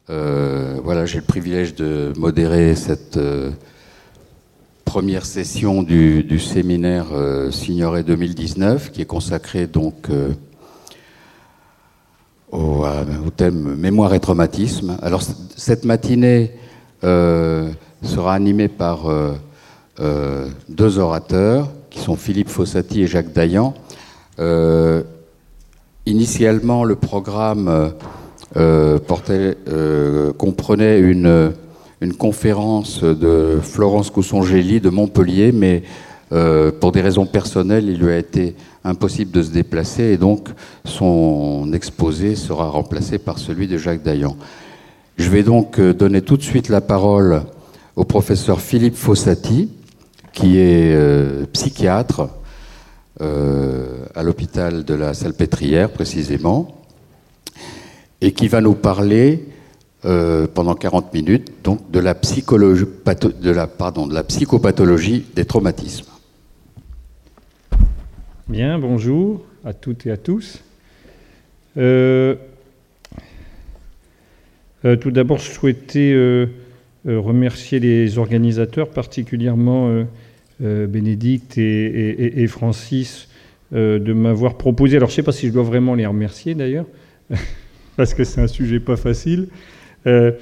Voilà, j'ai le privilège de modérer cette première session du séminaire Signoret 2019, qui est consacré donc au thème mémoire et traumatisme. Alors cette matinée sera animée par deux orateurs qui sont Philippe Fossati et Jacques Dayan. Initialement, le programme comprenait une conférence de Florence Coussongeli de Montpellier, mais pour des raisons personnelles, il lui a été impossible de se déplacer et donc son exposé sera remplacé par celui de Jacques Dayan. Je vais donc donner tout de suite la parole au professeur Philippe Fossati, qui est psychiatre à l'hôpital de la Salpêtrière précisément, et qui va nous parler pendant 40 minutes donc de la psychopathologie des traumatismes. Bien, bonjour à toutes et à tous. Tout d'abord, je souhaitais remercier les organisateurs, particulièrement Bénédicte et Francis, de m'avoir proposé. Alors, je ne sais pas si je dois vraiment les remercier d'ailleurs, parce que c'est un sujet pas facile, de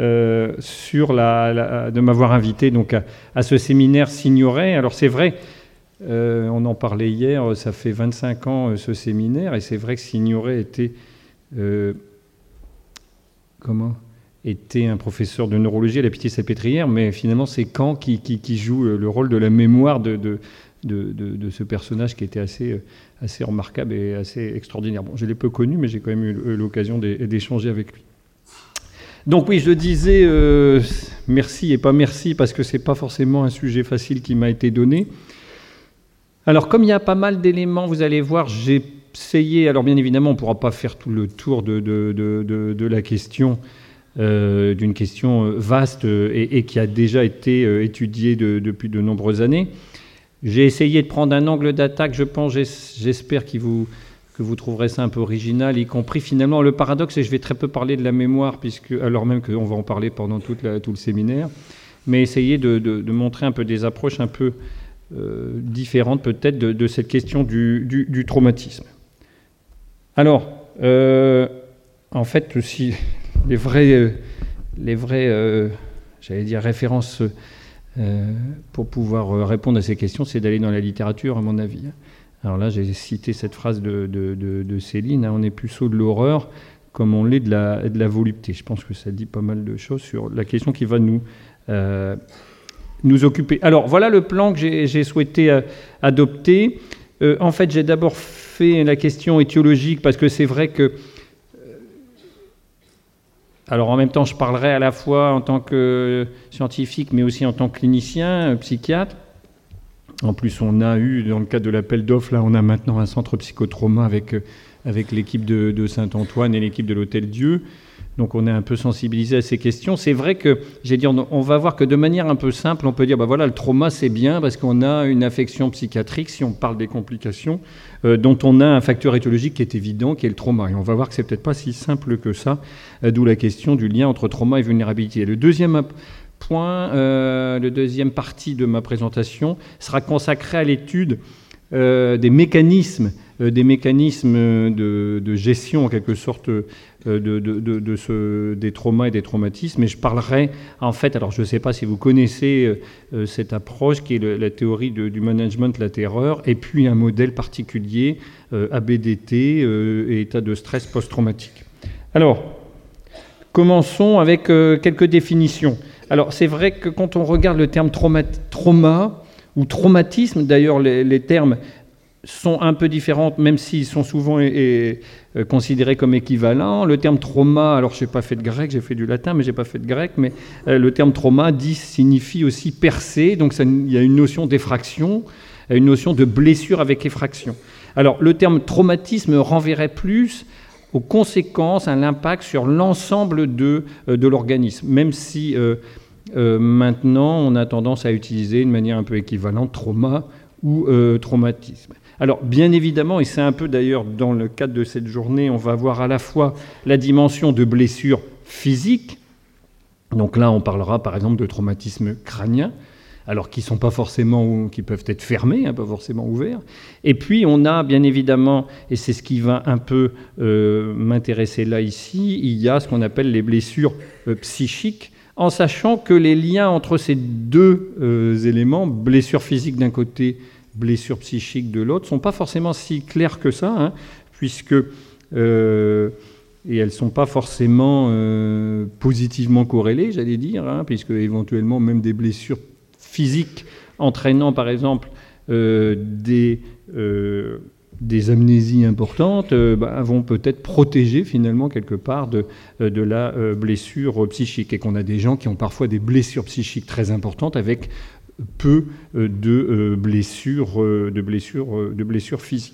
m'avoir invité donc à ce séminaire Signoret. Alors, c'est vrai. On en parlait hier, ça fait 25 ans ce séminaire, et c'est vrai que Signoret était un professeur de neurologie à la Pitié-Salpêtrière, mais finalement c'est Caen qui joue le rôle de la mémoire de ce personnage qui était assez remarquable et assez extraordinaire. Bon, je l'ai peu connu, mais j'ai quand même eu l'occasion d'échanger avec lui. Donc oui, je disais merci et pas merci, parce que c'est pas forcément un sujet facile qui m'a été donné. Alors, comme il y a pas mal d'éléments, vous allez voir, j'ai essayé... Alors, bien évidemment, on ne pourra pas faire tout le tour de la question, d'une question vaste et qui a déjà été étudiée depuis de nombreuses années. J'ai essayé de prendre un angle d'attaque, j'espère que vous trouverez ça un peu original, y compris finalement le paradoxe, et je vais très peu parler de la mémoire, alors même qu'on va en parler pendant tout le séminaire, mais essayer de montrer un peu des approches un peu... différentes peut-être de cette question du traumatisme. Alors, en fait, si les vraies j'allais dire, références pour pouvoir répondre à ces questions, c'est d'aller dans la littérature, à mon avis. Alors là, j'ai cité cette phrase de Céline, on n'est plus sot de l'horreur comme on l'est de la volupté. Je pense que ça dit pas mal de choses sur la question qui va nous occuper. Alors, voilà le plan que j'ai souhaité adopter. En fait, j'ai d'abord fait la question étiologique, parce que c'est vrai que... alors, en même temps, je parlerai à la fois en tant que scientifique, mais aussi en tant que clinicien, psychiatre. En plus, on a eu, dans le cadre de l'appel d'offres, là, on a maintenant un centre psychotrauma avec l'équipe de Saint-Antoine et l'équipe de l'Hôtel Dieu. Donc on est un peu sensibilisé à ces questions. C'est vrai que, on va voir que de manière un peu simple, on peut dire, voilà, le trauma c'est bien parce qu'on a une affection psychiatrique, si on parle des complications, dont on a un facteur étiologique qui est évident, qui est le trauma. Et on va voir que c'est peut-être pas si simple que ça, d'où la question du lien entre trauma et vulnérabilité. Le deuxième point, le deuxième partie de ma présentation sera consacré à l'étude des mécanismes de gestion en quelque sorte des traumas et des traumatismes. Et je parlerai en fait, alors je ne sais pas si vous connaissez cette approche qui est la théorie du management de la terreur, et puis un modèle particulier, ABDT, et état de stress post-traumatique. Alors, commençons avec quelques définitions. Alors c'est vrai que quand on regarde le terme trauma ou traumatisme, d'ailleurs les termes sont un peu différentes, même s'ils sont souvent considérés comme équivalents. Le terme trauma, alors je n'ai pas fait de grec, j'ai fait du latin, mais je n'ai pas fait de grec, mais le terme trauma signifie aussi percer, donc il y a une notion d'effraction, une notion de blessure avec effraction. Alors le terme traumatisme renverrait plus aux conséquences, à l'impact sur l'ensemble de l'organisme, même si maintenant on a tendance à utiliser une manière un peu équivalente trauma ou traumatisme. Alors bien évidemment, et c'est un peu d'ailleurs dans le cadre de cette journée, on va voir à la fois la dimension de blessure physiques. Donc là, on parlera par exemple de traumatisme crânien, alors qui sont pas forcément, qui peuvent être fermés, hein, pas forcément ouverts. Et puis on a bien évidemment, et c'est ce qui va un peu m'intéresser là ici, il y a ce qu'on appelle les blessures psychiques, en sachant que les liens entre ces deux éléments, blessure physique d'un côté, blessure psychique de l'autre, ne sont pas forcément si clairs que ça, hein, puisque et elles ne sont pas forcément positivement corrélées, j'allais dire, hein, puisque éventuellement même des blessures physiques entraînant par exemple des amnésies importantes vont peut-être protéger finalement quelque part de la blessure psychique, et qu'on a des gens qui ont parfois des blessures psychiques très importantes avec peu de blessures physiques.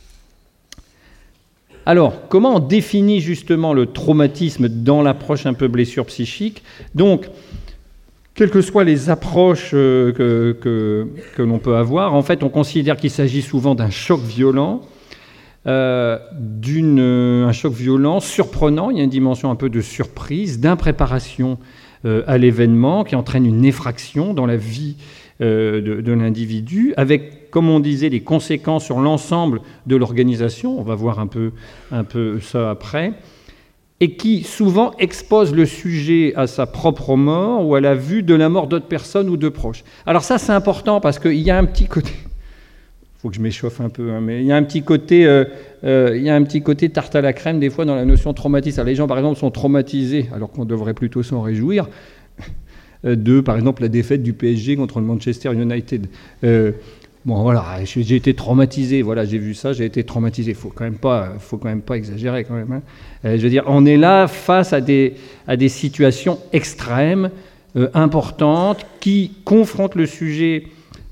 Alors, comment on définit justement le traumatisme dans l'approche un peu blessure psychique? Donc, quelles que soient les approches que l'on peut avoir, en fait, on considère qu'il s'agit souvent d'un choc violent, un choc violent, surprenant, il y a une dimension un peu de surprise, d'impréparation à l'événement qui entraîne une effraction dans la vie de l'individu, avec, comme on disait, des conséquences sur l'ensemble de l'organisation, on va voir un peu ça après, et qui souvent expose le sujet à sa propre mort ou à la vue de la mort d'autres personnes ou de proches. Alors ça, c'est important parce qu'il y a un petit côté... Il faut que je m'échauffe un peu, hein, mais il y a un petit côté tarte à la crème des fois dans la notion traumatisme. Alors, les gens, par exemple, sont traumatisés, alors qu'on devrait plutôt s'en réjouir, de, par exemple, la défaite du PSG contre le Manchester United. Bon, voilà, j'ai été traumatisé, voilà, j'ai vu ça, j'ai été traumatisé. Faut quand même pas exagérer, quand même. Hein. Je veux dire, on est là face à des situations extrêmes, importantes, qui confrontent le sujet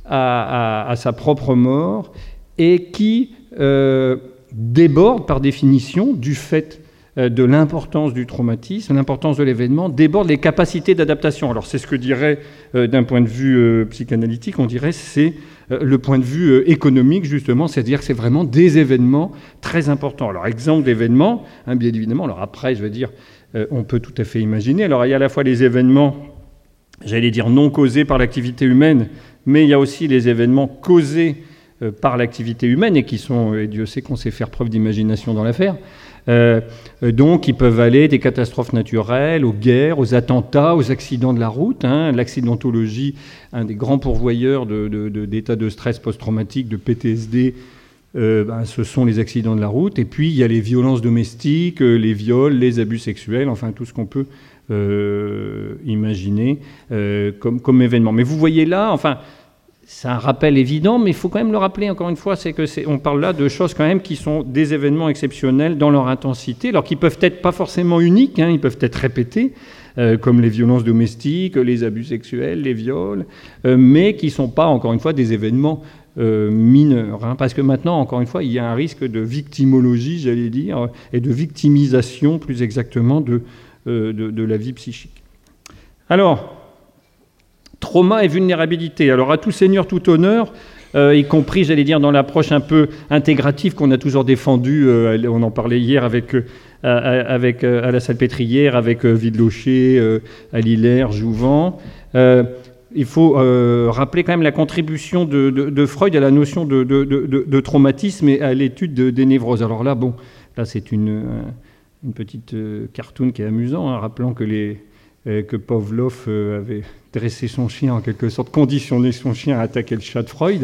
à sa propre mort et qui débordent, par définition, du fait de l'importance du traumatisme, l'importance de l'événement, déborde les capacités d'adaptation. Alors c'est ce que dirait, d'un point de vue psychanalytique, on dirait c'est le point de vue économique, justement, c'est-à-dire que c'est vraiment des événements très importants. Alors exemple d'événements, hein, bien évidemment, alors après, je veux dire, on peut tout à fait imaginer. Alors il y a à la fois les événements, j'allais dire non causés par l'activité humaine, mais il y a aussi les événements causés par l'activité humaine et qui sont, et Dieu sait qu'on sait faire preuve d'imagination dans l'affaire, donc ils peuvent aller des catastrophes naturelles, aux guerres, aux attentats, aux accidents de la route. Hein. L'accidentologie, un des grands pourvoyeurs d'états de stress post-traumatique, de PTSD, ce sont les accidents de la route. Et puis il y a les violences domestiques, les viols, les abus sexuels, enfin tout ce qu'on peut imaginer comme événement. Mais vous voyez là, enfin... C'est un rappel évident, mais il faut quand même le rappeler, encore une fois, on parle là de choses quand même qui sont des événements exceptionnels dans leur intensité, alors qu'ils peuvent être pas forcément uniques, hein, ils peuvent être répétés, comme les violences domestiques, les abus sexuels, les viols, mais qui ne sont pas, encore une fois, des événements mineurs. Hein, parce que maintenant, encore une fois, il y a un risque de victimologie, j'allais dire, et de victimisation, plus exactement, de la vie psychique. Alors... Trauma et vulnérabilité. Alors à tout seigneur, tout honneur, y compris, j'allais dire, dans l'approche un peu intégrative qu'on a toujours défendue, on en parlait hier avec à la Salpêtrière, avec Vidlocher, Alhilaire, Jouvent. Il faut rappeler quand même la contribution de Freud à la notion de traumatisme et à l'étude des névroses. Alors là, bon, là c'est une petite cartoon qui est amusant, hein, rappelant que Pavlov avait dressé son chien, en quelque sorte, conditionné son chien à attaquer le chat de Freud.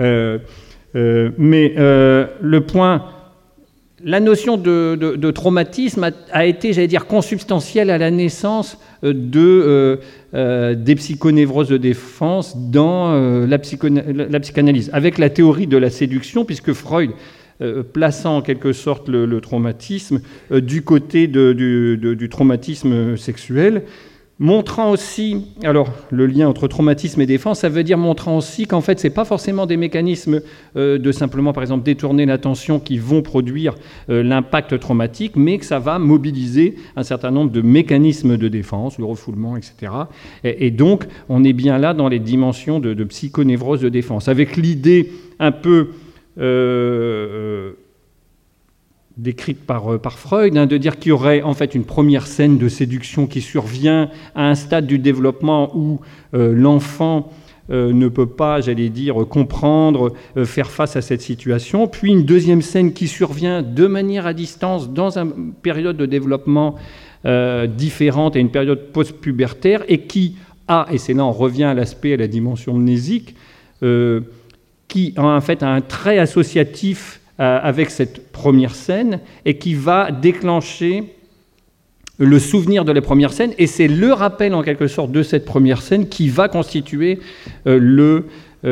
Mais le point, la notion de traumatisme a été, j'allais dire, consubstantielle à la naissance des psychonévroses de défense dans la psychanalyse, avec la théorie de la séduction, puisque Freud, plaçant en quelque sorte le traumatisme du côté du traumatisme sexuel, montrant aussi, alors le lien entre traumatisme et défense, ça veut dire montrant aussi qu'en fait, ce n'est pas forcément des mécanismes de simplement, par exemple, détourner l'attention qui vont produire l'impact traumatique, mais que ça va mobiliser un certain nombre de mécanismes de défense, le refoulement, etc. Et donc, on est bien là dans les dimensions de psychonévrose de défense, avec l'idée un peu décrite par Freud, de dire qu'il y aurait en fait une première scène de séduction qui survient à un stade du développement où l'enfant ne peut pas, j'allais dire, comprendre, faire face à cette situation, puis une deuxième scène qui survient de manière à distance dans une période de développement différente et une période post-pubertaire, et qui a, et c'est là on revient à l'aspect, à la dimension mnésique, qui en fait a un trait associatif avec cette première scène et qui va déclencher le souvenir de la première scène, et c'est le rappel en quelque sorte de cette première scène qui va constituer le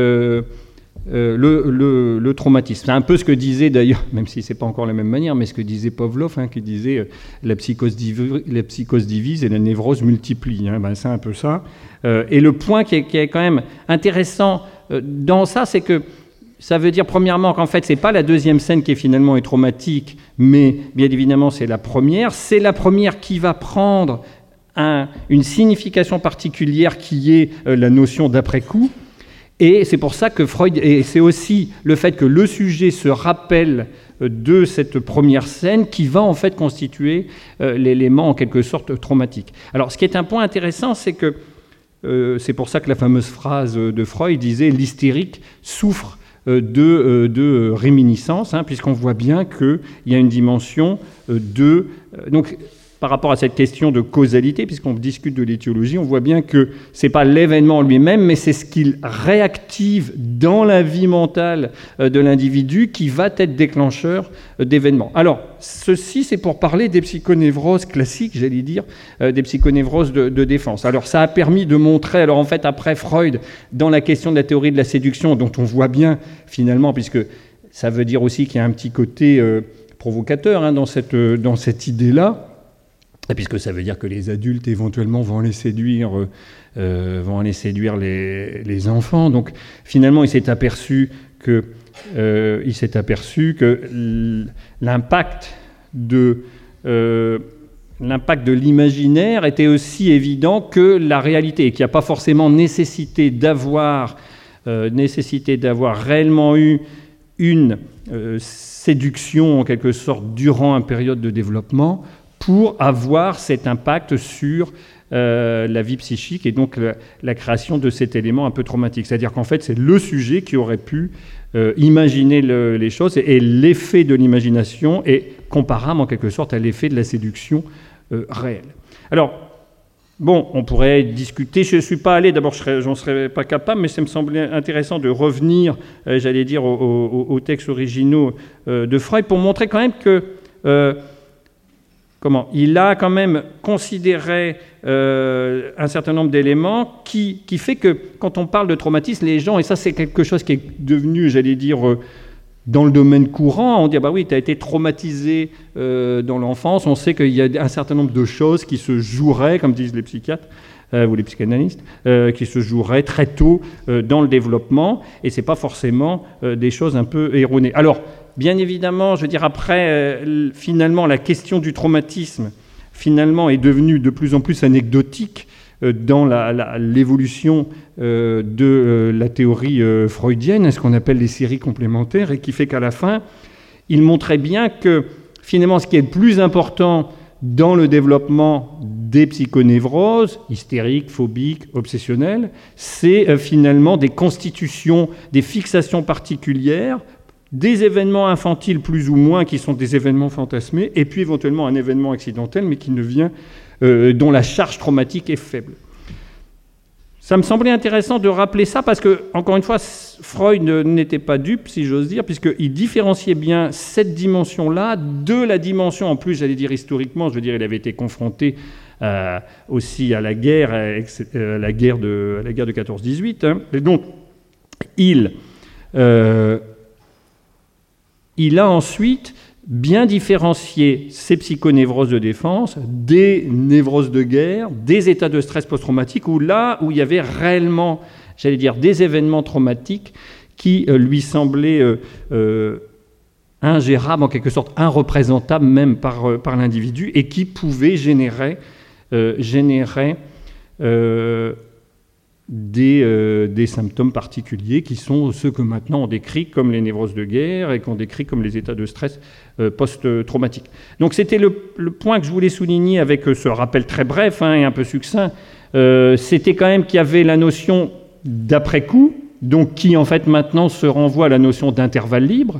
traumatisme. C'est un peu ce que disait d'ailleurs, même si c'est pas encore la même manière, mais ce que disait Pavlov, qui disait la psychose divise et la névrose multiplie. C'est un peu ça. Et le point qui est quand même intéressant dans ça, c'est que ça veut dire premièrement qu'en fait c'est pas la deuxième scène qui est finalement traumatique, mais bien évidemment c'est la première. C'est la première qui va prendre une signification particulière qui est la notion d'après-coup. Et c'est pour ça que Freud, et c'est aussi le fait que le sujet se rappelle de cette première scène qui va en fait constituer l'élément en quelque sorte traumatique. Alors ce qui est un point intéressant, c'est que c'est pour ça que la fameuse phrase de Freud disait « l'hystérique souffre de réminiscence », puisqu'on voit bien qu'il y a une dimension donc, par rapport à cette question de causalité, puisqu'on discute de l'étiologie, on voit bien que ce n'est pas l'événement lui-même, mais c'est ce qu'il réactive dans la vie mentale de l'individu qui va être déclencheur d'événements. Alors, ceci, c'est pour parler des psychonévroses classiques, j'allais dire, des psychonévroses de défense. Alors, ça a permis de montrer, alors en fait, après Freud, dans la question de la théorie de la séduction, dont on voit bien, finalement, puisque ça veut dire aussi qu'il y a un petit côté provocateur dans cette idée-là, puisque ça veut dire que les adultes éventuellement vont aller séduire les enfants. Donc finalement, il s'est aperçu que l'impact de l'imaginaire était aussi évident que la réalité, et qu'il n'y a pas forcément nécessité d'avoir réellement eu une séduction en quelque sorte durant une période de développement pour avoir cet impact sur la vie psychique et donc la création de cet élément un peu traumatique. C'est-à-dire qu'en fait, c'est le sujet qui aurait pu imaginer les choses, et l'effet de l'imagination est comparable en quelque sorte à l'effet de la séduction réelle. Alors, bon, on pourrait discuter, je ne suis pas allé, d'abord j'en serais pas capable, mais ça me semblait intéressant de revenir, j'allais dire, aux textes originaux de Freud pour montrer quand même que il a quand même considéré un certain nombre d'éléments qui fait que quand on parle de traumatisme, les gens, et ça c'est quelque chose qui est devenu, j'allais dire, dans le domaine courant, on dit oui, tu as été traumatisé dans l'enfance, on sait qu'il y a un certain nombre de choses qui se joueraient, comme disent les psychiatres ou les psychanalystes, qui se joueraient très tôt dans le développement, et c'est pas forcément des choses un peu erronées. Alors, bien évidemment, je veux dire, après, finalement, la question du traumatisme, finalement, est devenue de plus en plus anecdotique dans l'évolution de la théorie freudienne, ce qu'on appelle les séries complémentaires, et qui fait qu'à la fin, il montrait bien que, finalement, ce qui est le plus important dans le développement des psychonévroses, hystériques, phobiques, obsessionnelles, c'est finalement des constitutions, des fixations particulières, des événements infantiles plus ou moins qui sont des événements fantasmés, et puis éventuellement un événement accidentel, mais qui ne vient, dont la charge traumatique est faible. Ça me semblait intéressant de rappeler ça parce que, encore une fois, Freud n'était pas dupe, si j'ose dire, puisqu'il différenciait bien cette dimension-là de la dimension, en plus, j'allais dire historiquement, je veux dire, il avait été confronté aussi à la guerre, à la guerre de 14-18, et donc il a ensuite bien différencié ces psychonévroses de défense des névroses de guerre, des états de stress post-traumatique, où il y avait réellement, j'allais dire, des événements traumatiques qui lui semblaient ingérables, en quelque sorte irreprésentables même par l'individu, et qui pouvaient générer des symptômes particuliers qui sont ceux que maintenant on décrit comme les névroses de guerre et qu'on décrit comme les états de stress post-traumatiques. Donc c'était le point que je voulais souligner avec ce rappel très bref et un peu succinct. C'était quand même qu'il y avait la notion d'après-coup, donc qui en fait maintenant se renvoie à la notion d'intervalle libre,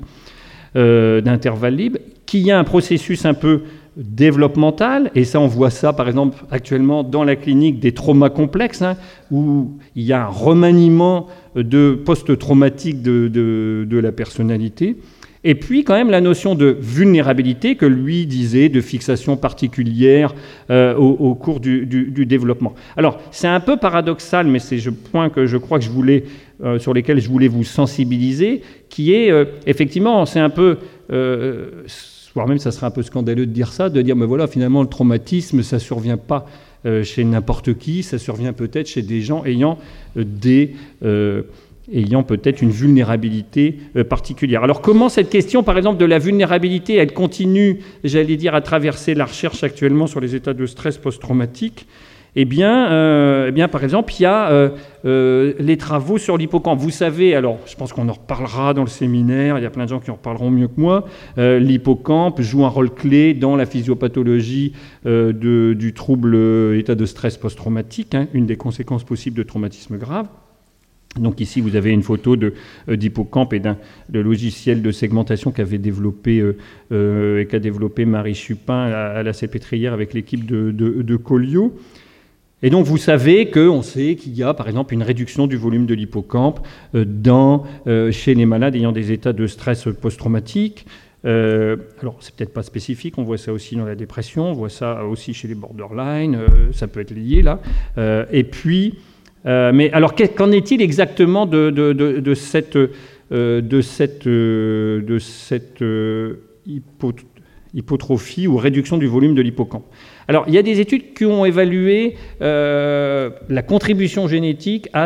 qu'il y a un processus un peu développemental, et ça on voit ça par exemple actuellement dans la clinique des traumas complexes, où il y a un remaniement de post-traumatique de la personnalité, et puis quand même la notion de vulnérabilité que lui disait, de fixation particulière au cours du développement. Alors c'est un peu paradoxal, mais c'est le point que je crois que sur lesquels je voulais vous sensibiliser, qui est effectivement, c'est un peu voire même ça serait un peu scandaleux de dire ça, de dire mais voilà, finalement le traumatisme ça survient pas chez n'importe qui, ça survient peut-être chez des gens ayant peut-être une vulnérabilité particulière. Alors comment cette question par exemple de la vulnérabilité, elle continue, j'allais dire, à traverser la recherche actuellement sur les états de stress post-traumatique? Eh bien, par exemple, il y a les travaux sur l'hippocampe. Vous savez, alors je pense qu'on en reparlera dans le séminaire, il y a plein de gens qui en reparleront mieux que moi, l'hippocampe joue un rôle clé dans la physiopathologie du trouble état de stress post-traumatique, une des conséquences possibles de traumatisme grave. Donc ici, vous avez une photo d'hippocampe et d'un logiciel de segmentation qu'a développé Marie Chupin à la Salpêtrière avec l'équipe de Collioure. Et donc vous savez on sait qu'il y a par exemple une réduction du volume de l'hippocampe chez les malades ayant des états de stress post-traumatique. Alors c'est peut-être pas spécifique, on voit ça aussi dans la dépression, on voit ça aussi chez les borderline, ça peut être lié là. Et puis, mais alors qu'en est-il exactement de cette hypotrophie ou réduction du volume de l'hippocampe? Alors, il y a des études qui ont évalué la contribution génétique à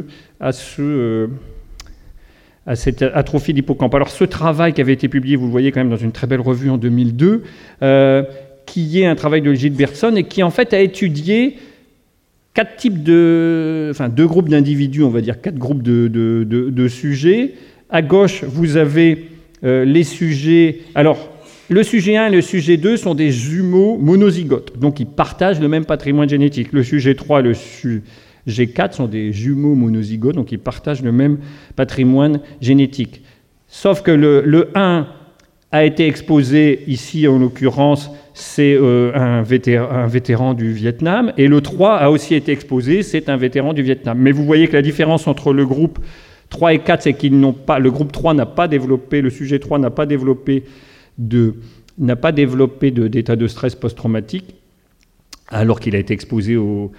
cette atrophie de l'hippocampe. Alors, ce travail qui avait été publié, vous le voyez quand même dans une très belle revue en 2002, qui est un travail de Gilbertson et qui en fait a étudié deux groupes d'individus, on va dire 4 groupes de sujets. À gauche, vous avez les sujets. Alors, le sujet 1 et le sujet 2 sont des jumeaux monozygotes, donc ils partagent le même patrimoine génétique. Le sujet 3 et le sujet 4 sont des jumeaux monozygotes, donc ils partagent le même patrimoine génétique. Sauf que le 1 a été exposé, ici en l'occurrence, c'est un vétéran du Vietnam, et le 3 a aussi été exposé, c'est un vétéran du Vietnam. Mais vous voyez que la différence entre le groupe 3 et 4, c'est le groupe 3 n'a pas développé, le sujet 3 n'a pas développé d'état de stress post-traumatique, alors qu'il a été exposé au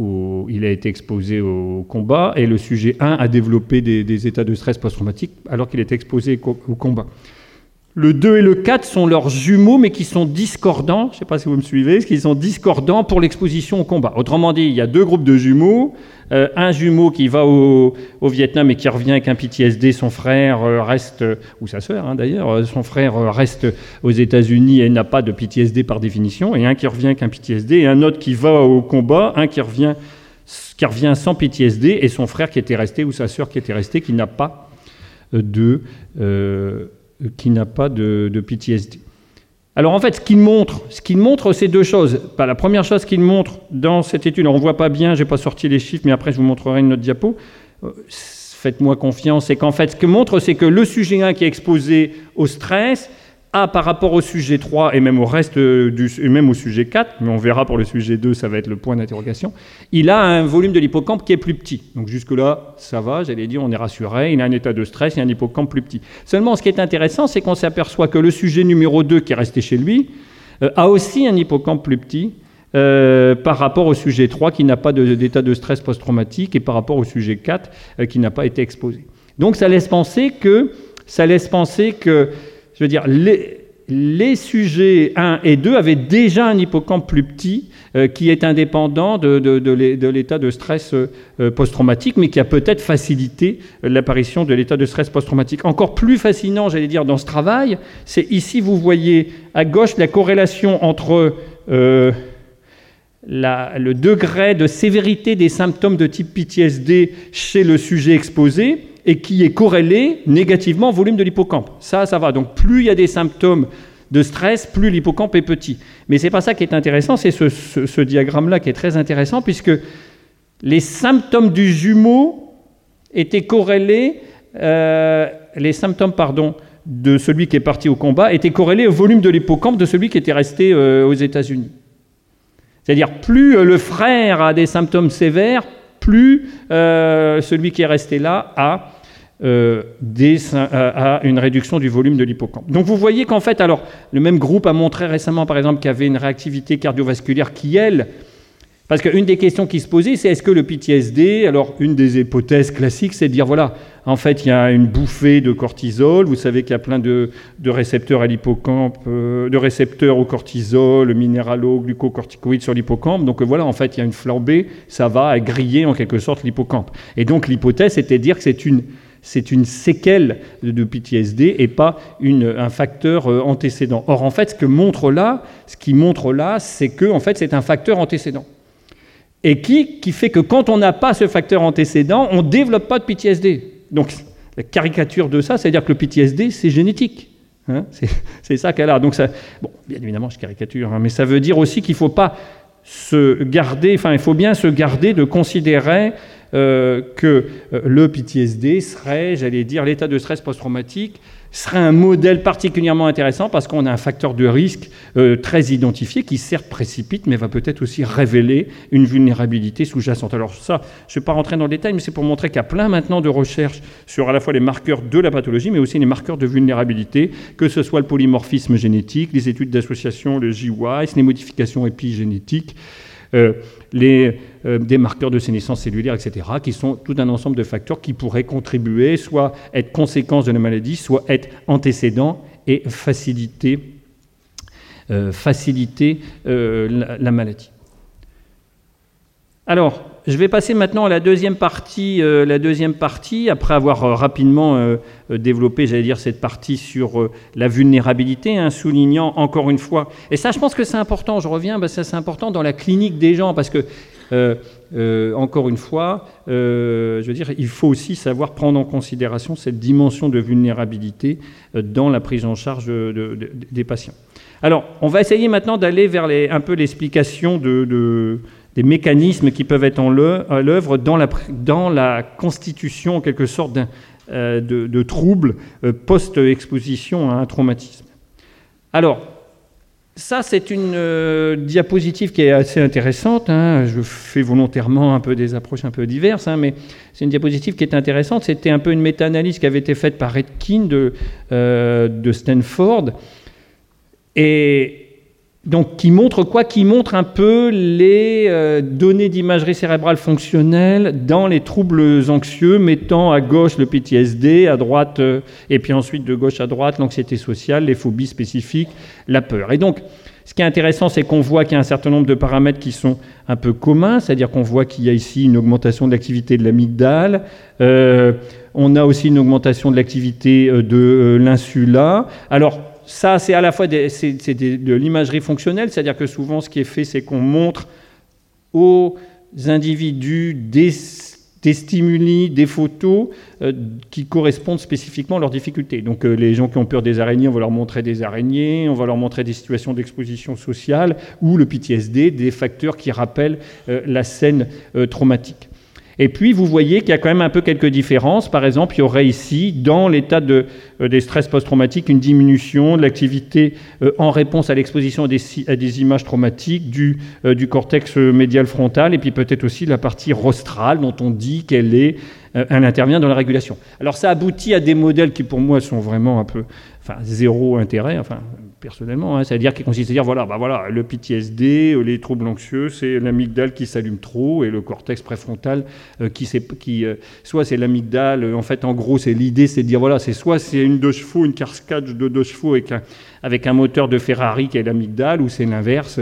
combat, et le sujet 1 a développé des états de stress post-traumatique alors qu'il était exposé au combat. Le 2 et le 4 sont leurs jumeaux, mais qui sont discordants, je ne sais pas si vous me suivez, qui sont discordants pour l'exposition au combat. Autrement dit, il y a 2 groupes de jumeaux, un jumeau qui va au Vietnam et qui revient avec un PTSD, son frère reste, ou sa sœur d'ailleurs, son frère reste aux États-Unis et n'a pas de PTSD par définition, et un qui revient avec un PTSD, et un autre qui va au combat, un qui revient sans PTSD, et son frère qui était resté, ou sa sœur qui était restée, qui n'a pas de PTSD. Alors en fait, ce qu'il montre, c'est 2 choses. La première chose qu'il montre dans cette étude, on ne voit pas bien, je n'ai pas sorti les chiffres, mais après je vous montrerai une autre diapo, faites-moi confiance, c'est qu'en fait, ce qu'il montre, c'est que le sujet 1 qui est exposé au stress a par rapport au sujet 3 et même au reste et même au sujet 4, mais on verra pour le sujet 2, ça va être le point d'interrogation, il a un volume de l'hippocampe qui est plus petit. Donc jusque-là, ça va, j'allais dire, on est rassuré, il a un état de stress et un hippocampe plus petit. Seulement, ce qui est intéressant, c'est qu'on s'aperçoit que le sujet numéro 2 qui est resté chez lui a aussi un hippocampe plus petit par rapport au sujet 3 qui n'a pas d'état de stress post-traumatique et par rapport au sujet 4 qui n'a pas été exposé. Donc ça laisse penser que je veux dire, les sujets 1 et 2 avaient déjà un hippocampe plus petit qui est indépendant de l'état de stress post-traumatique, mais qui a peut-être facilité l'apparition de l'état de stress post-traumatique. Encore plus fascinant, j'allais dire, dans ce travail, c'est ici, vous voyez à gauche la corrélation entre le degré de sévérité des symptômes de type PTSD chez le sujet exposé et qui est corrélé négativement au volume de l'hippocampe. Ça va. Donc plus il y a des symptômes de stress, plus l'hippocampe est petit. Mais ce n'est pas ça qui est intéressant, c'est ce diagramme-là qui est très intéressant, puisque les symptômes du jumeau étaient corrélés, les symptômes, de celui qui est parti au combat étaient corrélés au volume de l'hippocampe de celui qui était resté aux États-Unis. C'est-à-dire, plus le frère a des symptômes sévères, plus celui qui est resté là a une réduction du volume de l'hippocampe. Donc vous voyez qu'en fait, alors, le même groupe a montré récemment, par exemple, qu'il y avait une réactivité cardiovasculaire qui, elle, parce qu'une des questions qui se posait, c'est est-ce que le PTSD, alors une des hypothèses classiques, c'est de dire, voilà, en fait, il y a une bouffée de cortisol, vous savez qu'il y a plein de récepteurs à l'hippocampe, de récepteurs au cortisol, minéralo-glucocorticoïdes sur l'hippocampe, donc voilà, en fait, il y a une flambée, ça va griller en quelque sorte l'hippocampe. Et donc l'hypothèse, c'était de dire que c'est une séquelle de PTSD et pas un facteur antécédent. Or, en fait, ce qui montre là, c'est que en fait, c'est un facteur antécédent. Et qui fait que quand on n'a pas ce facteur antécédent, on ne développe pas de PTSD. Donc, la caricature de ça, c'est-à-dire que le PTSD, c'est génétique. Hein, c'est ça qu'elle a. Donc, ça, bon, bien évidemment, je caricature, hein, mais ça veut dire aussi qu'il ne faut pas il faut bien se garder de considérer que le PTSD serait, j'allais dire, l'état de stress post-traumatique, serait un modèle particulièrement intéressant parce qu'on a un facteur de risque très identifié qui certes précipite mais va peut-être aussi révéler une vulnérabilité sous-jacente. Alors ça, je ne vais pas rentrer dans le détail, mais c'est pour montrer qu'il y a plein maintenant de recherches sur à la fois les marqueurs de la pathologie mais aussi les marqueurs de vulnérabilité, que ce soit le polymorphisme génétique, les études d'association, le GWAS, les modifications épigénétiques, des marqueurs de sénescence cellulaire, etc., qui sont tout un ensemble de facteurs qui pourraient contribuer, soit être conséquence de la maladie, soit être antécédent et faciliter la maladie. Alors, je vais passer maintenant à la deuxième partie, après avoir rapidement développé, j'allais dire, cette partie sur la vulnérabilité, hein, soulignant encore une fois, et ça je pense que c'est important, je reviens, ça c'est important dans la clinique des gens, parce que, encore une fois, je veux dire, il faut aussi savoir prendre en considération cette dimension de vulnérabilité dans la prise en charge des patients. Alors, on va essayer maintenant d'aller vers un peu l'explication des mécanismes qui peuvent être à l'œuvre dans la constitution, en quelque sorte, de troubles post-exposition à un traumatisme. Alors, ça, c'est une diapositive qui est assez intéressante. Hein. Je fais volontairement un peu des approches un peu diverses, hein, mais c'est une diapositive qui est intéressante. C'était un peu une méta-analyse qui avait été faite par Redkin de Stanford. Et donc, qui montre quoi? Qui montre un peu les données d'imagerie cérébrale fonctionnelle dans les troubles anxieux, mettant à gauche le PTSD, à droite, et puis ensuite de gauche à droite, l'anxiété sociale, les phobies spécifiques, la peur. Et donc, ce qui est intéressant, c'est qu'on voit qu'il y a un certain nombre de paramètres qui sont un peu communs, c'est-à-dire qu'on voit qu'il y a ici une augmentation de l'activité de l'amygdale, on a aussi une augmentation de l'activité de l'insula. Alors, ça, c'est à la fois de l'imagerie fonctionnelle, c'est-à-dire que souvent, ce qui est fait, c'est qu'on montre aux individus des stimuli, des photos qui correspondent spécifiquement à leurs difficultés. Donc, les gens qui ont peur des araignées, on va leur montrer des araignées, on va leur montrer des situations d'exposition sociale, ou le PTSD, des facteurs qui rappellent la scène traumatique. Et puis, vous voyez qu'il y a quand même un peu quelques différences. Par exemple, il y aurait ici, dans l'état des stress post-traumatiques, une diminution de l'activité en réponse à l'exposition à des images traumatiques du cortex médial frontal, et puis peut-être aussi la partie rostrale, dont on dit qu'elle intervient dans la régulation. Alors, ça aboutit à des modèles qui, pour moi, sont vraiment un peu... zéro intérêt, personnellement, hein, c'est-à-dire qui consiste à dire, voilà, le PTSD, les troubles anxieux, c'est l'amygdale qui s'allume trop et le cortex préfrontal soit c'est l'amygdale, en fait, en gros, c'est l'idée, c'est de dire, voilà, soit c'est une 2 chevaux, une cascade de 2 chevaux avec un moteur de Ferrari qui est l'amygdale, ou c'est l'inverse,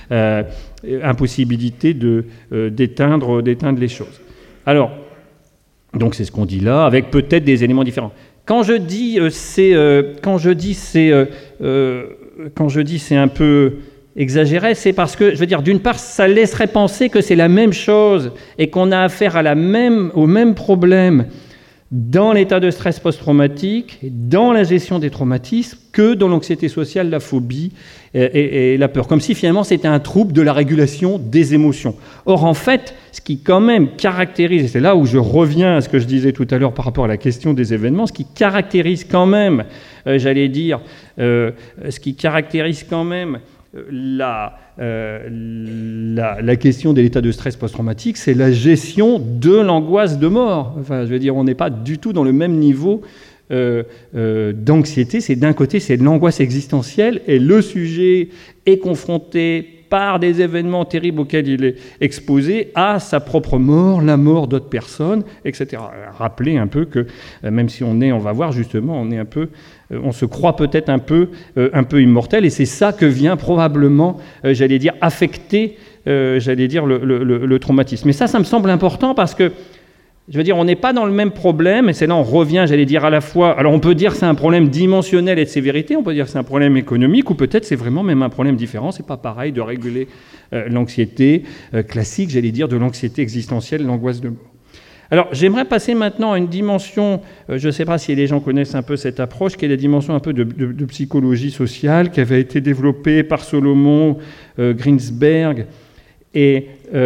impossibilité d'éteindre les choses. Alors, donc c'est ce qu'on dit là, avec peut-être des éléments différents. Quand je dis c'est un peu exagérait, c'est parce que, je veux dire, d'une part, ça laisserait penser que c'est la même chose et qu'on a affaire au même problème dans l'état de stress post-traumatique, dans la gestion des traumatismes, que dans l'anxiété sociale, la phobie et la peur. Comme si finalement c'était un trouble de la régulation des émotions. Or, en fait, ce qui quand même caractérise, et c'est là où je reviens à ce que je disais tout à l'heure par rapport à la question des événements, ce qui caractérise quand même, ce qui caractérise quand même la question de l'état de stress post-traumatique, c'est la gestion de l'angoisse de mort. Enfin, je veux dire, on n'est pas du tout dans le même niveau d'anxiété. C'est d'un côté, c'est de l'angoisse existentielle, et le sujet est confronté par des événements terribles auxquels il est exposé à sa propre mort, la mort d'autres personnes, etc. Rappelez un peu que, même si on va voir justement, on se croit peut-être un peu immortel, et c'est ça que vient probablement, affecter, le traumatisme. Mais ça me semble important parce que, je veux dire, on n'est pas dans le même problème, et c'est là on revient, à la fois... Alors on peut dire que c'est un problème dimensionnel et de sévérité, on peut dire que c'est un problème économique, ou peut-être c'est vraiment même un problème différent. C'est pas pareil de réguler l'anxiété classique, de l'anxiété existentielle, l'angoisse de mort. Alors j'aimerais passer maintenant à une dimension, je ne sais pas si les gens connaissent un peu cette approche, qui est la dimension un peu de psychologie sociale, qui avait été développée par Solomon, Greensberg et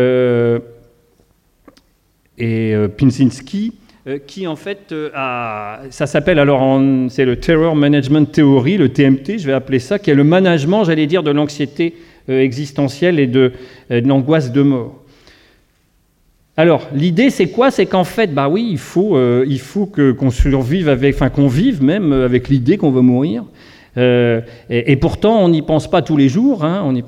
Pinczynski, qui en fait ça s'appelle c'est le Terror Management Theory, le TMT, je vais appeler ça, qui est le management, de l'anxiété existentielle et de l'angoisse de mort. Alors, l'idée, c'est quoi? C'est qu'en fait, il faut qu'on survive qu'on vive même avec l'idée qu'on va mourir. Et pourtant, on n'y pense pas tous les jours,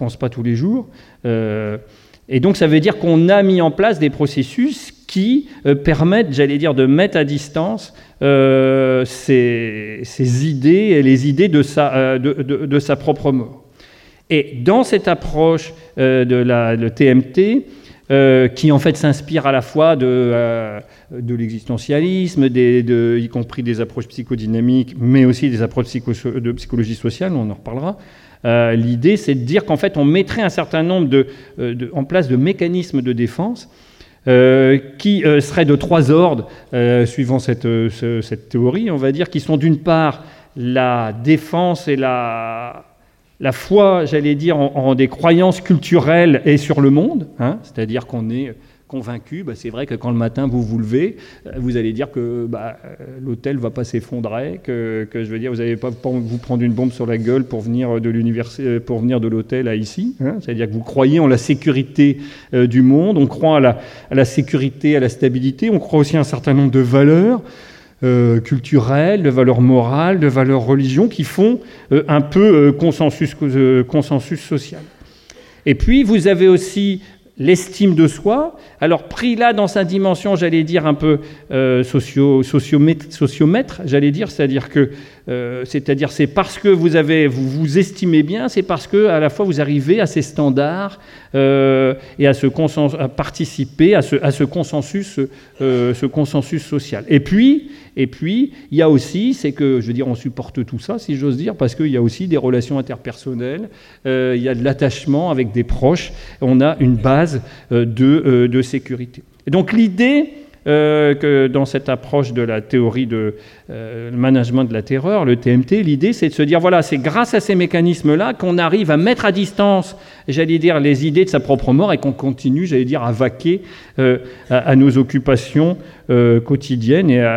et donc, ça veut dire qu'on a mis en place des processus qui permettent, de mettre à distance ces idées et les idées de sa propre mort. Et dans cette approche de TMT, qui en fait s'inspire à la fois de l'existentialisme, y compris des approches psychodynamiques, mais aussi des approches de psychologie sociale, on en reparlera. L'idée, c'est de dire qu'en fait, on mettrait un certain nombre en place de mécanismes de défense qui seraient de 3 ordres, suivant cette théorie, on va dire, qui sont d'une part la défense et la foi, en des croyances culturelles et sur le monde, c'est-à-dire qu'on est convaincu, c'est vrai que quand le matin vous vous levez, vous allez dire que l'hôtel ne va pas s'effondrer, que vous n'allez pas vous prendre une bombe sur la gueule pour venir de l'université, pour venir de l'hôtel à ici, c'est-à-dire que vous croyez en la sécurité du monde, on croit à la sécurité, à la stabilité, on croit aussi à un certain nombre de valeurs culturelles, de valeurs morales, de valeurs religions qui font un peu consensus social. Et puis vous avez aussi l'estime de soi, alors pris là dans sa dimension, un peu sociomètre, c'est-à-dire que c'est parce que vous vous estimez bien, c'est parce que à la fois vous arrivez à ces standards et à participer à ce consensus social. Et puis il y a aussi, c'est que on supporte tout ça, si j'ose dire, parce qu'il y a aussi des relations interpersonnelles, il y a de l'attachement avec des proches, on a une base de sécurité. Et donc l'idée que dans cette approche de la théorie de management de la terreur, le TMT, l'idée c'est de se dire, voilà, c'est grâce à ces mécanismes-là qu'on arrive à mettre à distance, les idées de sa propre mort, et qu'on continue, à vaquer à nos occupations quotidiennes et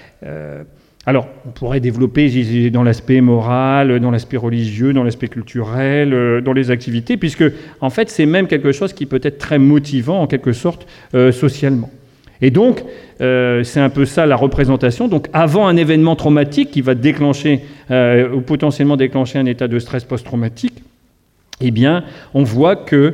alors, on pourrait développer dans l'aspect moral, dans l'aspect religieux, dans l'aspect culturel, dans les activités, puisque, en fait, c'est même quelque chose qui peut être très motivant, en quelque sorte, socialement. Et donc, c'est un peu ça la représentation. Donc, avant un événement traumatique qui va déclencher, ou potentiellement déclencher un état de stress post-traumatique, eh bien, on voit que,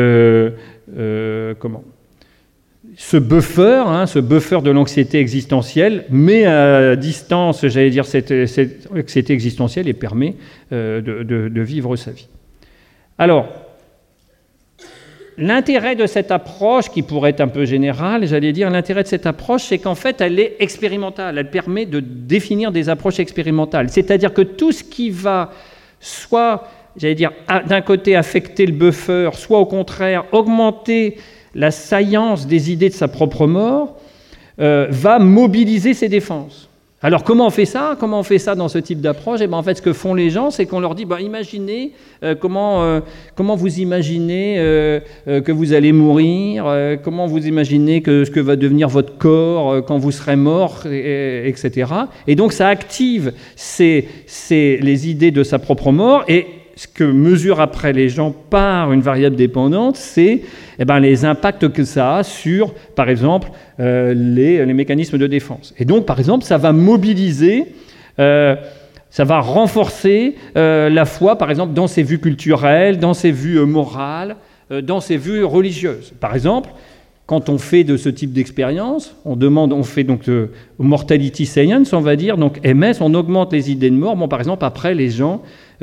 ce buffer de l'anxiété existentielle met à distance, cette anxiété existentielle et permet de vivre sa vie. Alors, l'intérêt de cette approche, qui pourrait être un peu générale, l'intérêt de cette approche, c'est qu'en fait, elle est expérimentale. Elle permet de définir des approches expérimentales. C'est-à-dire que tout ce qui va soit j'allais dire, d'un côté affecter le buffer, soit au contraire augmenter la saillance des idées de sa propre mort, va mobiliser ses défenses. Alors comment on fait ça? Comment on fait ça dans ce type d'approche? En fait, ce que font les gens, c'est qu'on leur dit, imaginez comment vous imaginez que vous allez mourir, comment vous imaginez ce que va devenir votre corps quand vous serez mort, etc. Et donc ça active les idées de sa propre mort, et ce que mesurent après les gens par une variable dépendante, c'est les impacts que ça a sur, par exemple, les mécanismes de défense. Et donc, par exemple, ça va mobiliser, ça va renforcer la foi, par exemple, dans ses vues culturelles, dans ses vues morales, dans ses vues religieuses. Par exemple, quand on fait de ce type d'expérience, on fait donc mortality science, on va dire, donc MS, on augmente les idées de mort. Par exemple, après, les gens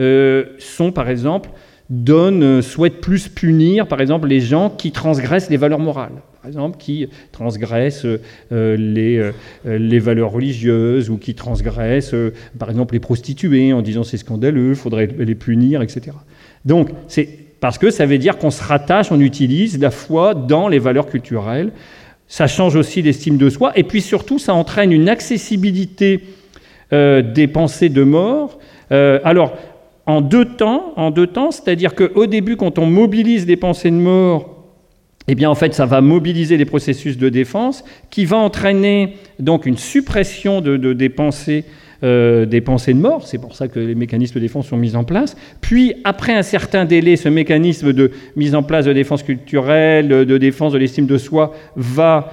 souhaitent plus punir, par exemple, les gens qui transgressent les valeurs morales. Par exemple, qui transgressent les valeurs religieuses, ou qui transgressent, par exemple, les prostituées, en disant c'est scandaleux, il faudrait les punir, etc. Donc, c'est parce que ça veut dire qu'on se rattache, on utilise la foi dans les valeurs culturelles. Ça change aussi l'estime de soi, et puis surtout, ça entraîne une accessibilité des pensées de mort. En deux temps, c'est-à-dire qu'au début, quand on mobilise des pensées de mort, en fait, ça va mobiliser les processus de défense qui va entraîner donc une suppression des pensées de mort. C'est pour ça que les mécanismes de défense sont mis en place. Puis, après un certain délai, ce mécanisme de mise en place de défense culturelle, de défense de l'estime de soi, va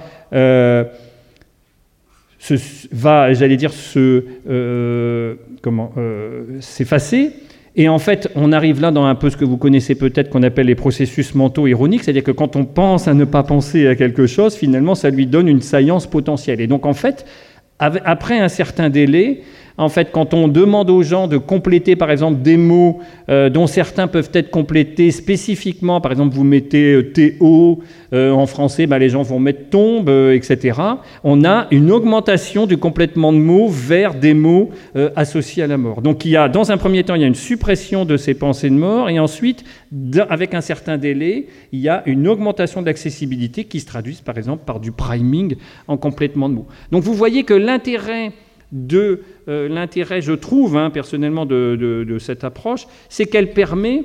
s'effacer. Et en fait, on arrive là dans un peu ce que vous connaissez peut-être, qu'on appelle les processus mentaux ironiques, c'est-à-dire que quand on pense à ne pas penser à quelque chose, finalement, ça lui donne une saillance potentielle. Et donc, en fait, après un certain délai, en fait, quand on demande aux gens de compléter, par exemple, des mots dont certains peuvent être complétés spécifiquement, par exemple, vous mettez TO en français, les gens vont mettre tombe, etc. On a une augmentation du complétement de mots vers des mots associés à la mort. Donc, dans un premier temps, il y a une suppression de ces pensées de mort, et ensuite, avec un certain délai, il y a une augmentation de l'accessibilité qui se traduit, par exemple, par du priming en complétement de mots. Donc, vous voyez que l'intérêt, je trouve, personnellement, de cette approche, c'est qu'elle permet,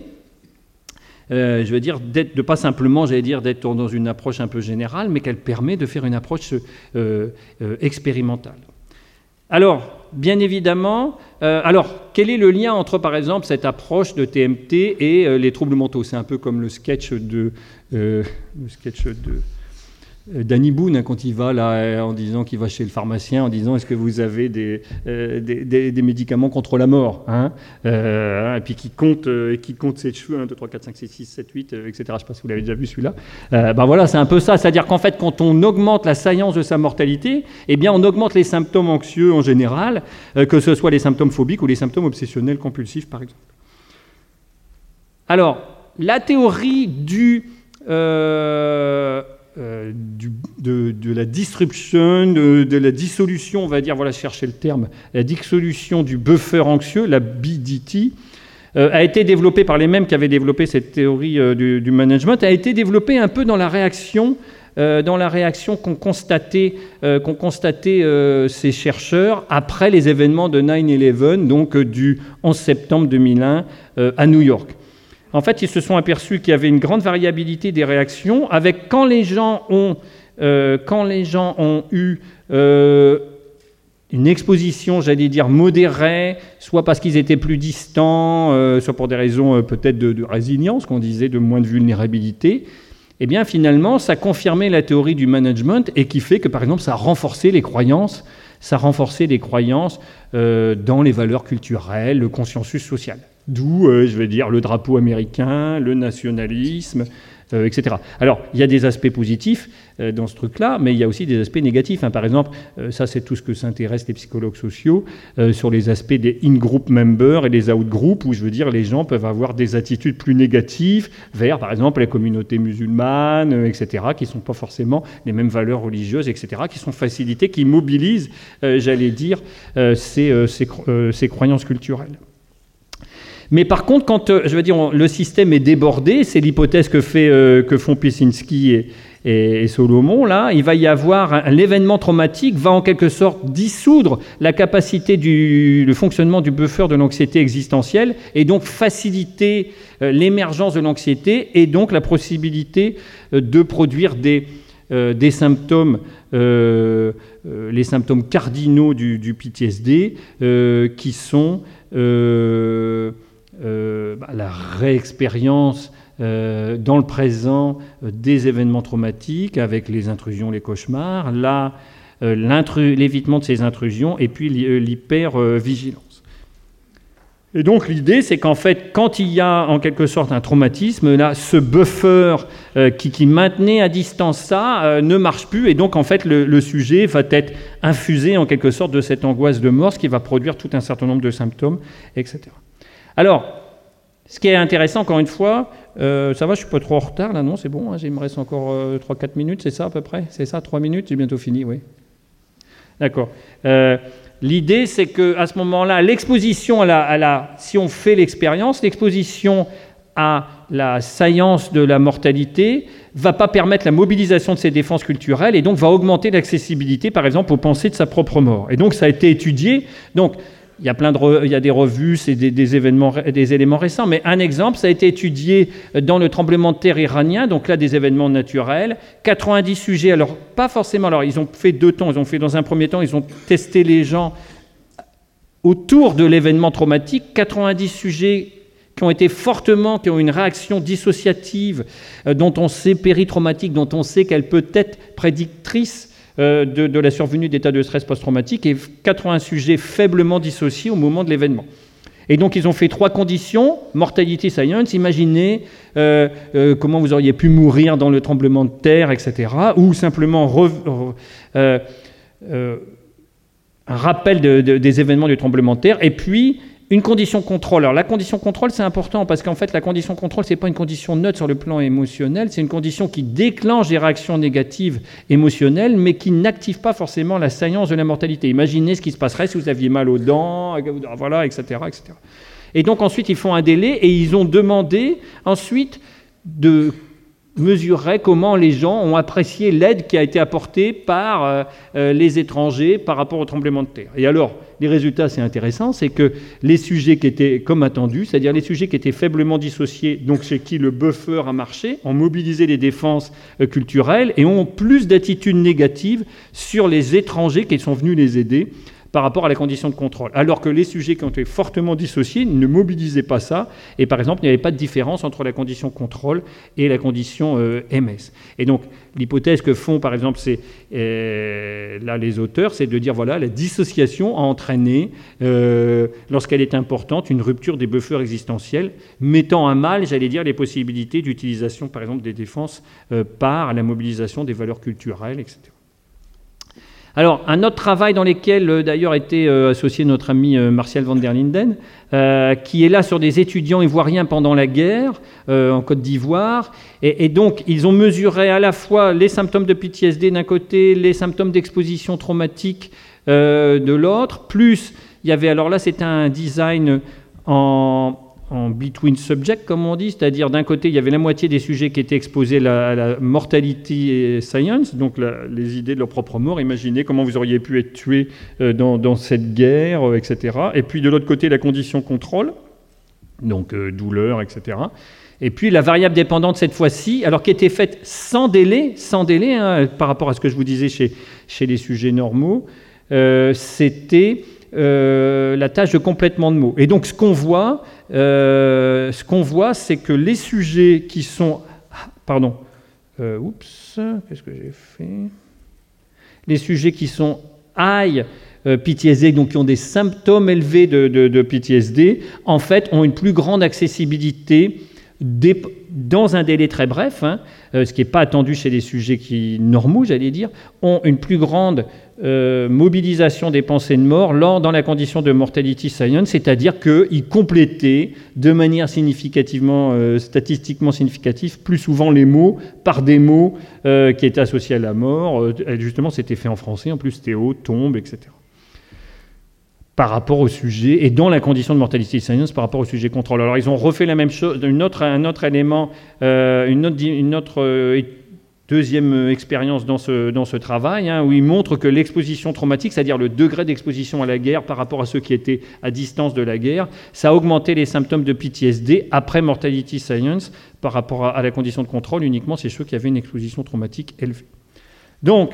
de pas simplement, d'être dans une approche un peu générale, mais qu'elle permet de faire une approche expérimentale. Alors, bien évidemment, quel est le lien entre, par exemple, cette approche de TMT et les troubles mentaux? C'est un peu comme le sketch Danny Boone, quand il va là, en disant qu'il va chez le pharmacien, en disant est-ce que vous avez des médicaments contre la mort, et puis qui compte ses cheveux, 1, 2, 3, 4, 5, 6, 7, 7, 8, etc. Je ne sais pas si vous l'avez déjà vu celui-là. Voilà, c'est un peu ça. C'est-à-dire qu'en fait, quand on augmente la saillance de sa mortalité, on augmente les symptômes anxieux en général, que ce soit les symptômes phobiques ou les symptômes obsessionnels compulsifs, par exemple. Alors, la théorie de la disruption, de la dissolution, on va dire, voilà, chercher le terme, la dissolution du buffer anxieux, la BDT, a été développée par les mêmes qui avaient développé cette théorie du management, a été développée un peu dans la réaction qu'ont constaté ces chercheurs après les événements de 9/11, donc du 11 septembre 2001 à New York. En fait, ils se sont aperçus qu'il y avait une grande variabilité des réactions, quand les gens ont eu une exposition, modérée, soit parce qu'ils étaient plus distants, soit pour des raisons peut-être de résilience, qu'on disait, de moins de vulnérabilité. Finalement, ça confirmait la théorie du management, et qui fait que, par exemple, ça a renforcé les croyances dans les valeurs culturelles, le consensus social. D'où, le drapeau américain, le nationalisme, etc. Alors, il y a des aspects positifs dans ce truc-là, mais il y a aussi des aspects négatifs. Par exemple, ça, c'est tout ce que s'intéressent les psychologues sociaux sur les aspects des in-group members et des out-group, où, les gens peuvent avoir des attitudes plus négatives vers, par exemple, les communautés musulmanes, etc., qui ne sont pas forcément les mêmes valeurs religieuses, etc., qui sont facilitées, qui mobilisent, ces croyances culturelles. Mais par contre, quand le système est débordé, c'est l'hypothèse que font Piścinski et Solomon, là, il va y avoir l'événement traumatique va en quelque sorte dissoudre la capacité le fonctionnement du buffer de l'anxiété existentielle et donc faciliter l'émergence de l'anxiété et donc la possibilité de produire des symptômes, les symptômes cardinaux du PTSD qui sont la réexpérience dans le présent des événements traumatiques avec les intrusions, les cauchemars, l'évitement de ces intrusions et puis l'hypervigilance. Et donc l'idée, c'est qu'en fait, quand il y a en quelque sorte un traumatisme, là, ce buffer qui maintenait à distance ça ne marche plus, et donc en fait le sujet va être infusé en quelque sorte de cette angoisse de mort, ce qui va produire tout un certain nombre de symptômes, etc. Alors, ce qui est intéressant, encore une fois, ça va, je ne suis pas trop en retard, là, non, c'est bon, hein, il me reste encore 3-4 minutes, c'est ça à peu près? C'est ça, 3 minutes, j'ai bientôt fini, oui. D'accord. L'idée, c'est qu'à ce moment-là, l'exposition si on fait l'expérience, l'exposition à la saillance de la mortalité ne va pas permettre la mobilisation de ces défenses culturelles et donc va augmenter l'accessibilité, par exemple, aux pensées de sa propre mort. Et donc, ça a été étudié. Donc, il y a des revues, c'est des éléments récents, mais un exemple, ça a été étudié dans le tremblement de terre iranien, donc là des événements naturels, 90 sujets, alors pas forcément, alors ils ont fait 2 temps, ils ont fait dans un premier temps, ils ont testé les gens autour de l'événement traumatique, 90 sujets qui ont une réaction dissociative, dont on sait péritraumatique, dont on sait qu'elle peut être prédictrice de la survenue d'états de stress post-traumatique, et 80 sujets faiblement dissociés au moment de l'événement. Et donc ils ont fait 3 conditions, mortality science, imaginez comment vous auriez pu mourir dans le tremblement de terre, etc., ou simplement un rappel des événements du tremblement de terre, et puis une condition contrôle. Alors la condition contrôle, c'est important parce qu'en fait la condition contrôle, c'est pas une condition neutre sur le plan émotionnel, c'est une condition qui déclenche des réactions négatives émotionnelles, mais qui n'active pas forcément la saillance de la mortalité. Imaginez ce qui se passerait si vous aviez mal aux dents, voilà, etc., etc. Et donc ensuite ils font un délai et ils ont demandé ensuite de mesurerait comment les gens ont apprécié l'aide qui a été apportée par les étrangers par rapport au tremblement de terre. Et alors, les résultats, c'est intéressant, c'est que les sujets qui étaient comme attendu, c'est-à-dire les sujets qui étaient faiblement dissociés, donc chez qui le buffer a marché, ont mobilisé les défenses culturelles et ont plus d'attitudes négatives sur les étrangers qui sont venus les aider par rapport à la condition de contrôle. Alors que les sujets qui ont été fortement dissociés ne mobilisaient pas ça. Et par exemple, il n'y avait pas de différence entre la condition contrôle et la condition MS. Et donc, l'hypothèse que font, par exemple, là les auteurs, c'est de dire, voilà, la dissociation a entraîné, lorsqu'elle est importante, une rupture des buffers existentiels, mettant à mal, j'allais dire, les possibilités d'utilisation, par exemple, des défenses par la mobilisation des valeurs culturelles, etc. Alors, un autre travail dans lequel, d'ailleurs, était associé notre ami Martial van der Linden, qui est là sur des étudiants ivoiriens pendant la guerre, en Côte d'Ivoire. Et donc, ils ont mesuré à la fois les symptômes de PTSD d'un côté, les symptômes d'exposition traumatique de l'autre, plus, il y avait, alors là, c'était un design en between subject, comme on dit, c'est-à-dire d'un côté, il y avait la moitié des sujets qui étaient exposés à la mortality science, donc les idées de leur propre mort, imaginez comment vous auriez pu être tué dans cette guerre, etc. Et puis de l'autre côté, la condition contrôle, donc douleur, etc. Et puis la variable dépendante cette fois-ci, alors qui était faite sans délai hein, par rapport à ce que je vous disais chez les sujets normaux, c'était la tâche de complétement de mots. Et donc ce qu'on voit, c'est que les sujets qui sont... qu'est-ce que j'ai fait? Les sujets qui sont high PTSD, donc qui ont des symptômes élevés de PTSD, en fait, ont une plus grande accessibilité dans un délai très bref, hein, ce qui n'est pas attendu chez les sujets normaux, j'allais dire, ont une plus grande mobilisation des pensées de mort dans la condition de mortality science, c'est-à-dire qu'ils complétaient de manière statistiquement significative plus souvent les mots par des mots qui étaient associés à la mort. Justement, c'était fait en français, en plus théo, tombe, etc. par rapport au sujet, et dans la condition de mortality science par rapport au sujet contrôle. Alors ils ont refait la même chose, un autre élément, une autre deuxième expérience dans ce travail, où ils montrent que l'exposition traumatique, c'est-à-dire le degré d'exposition à la guerre par rapport à ceux qui étaient à distance de la guerre, ça a augmenté les symptômes de PTSD après mortality science par rapport à la condition de contrôle uniquement chez ceux qui avaient une exposition traumatique élevée. Donc,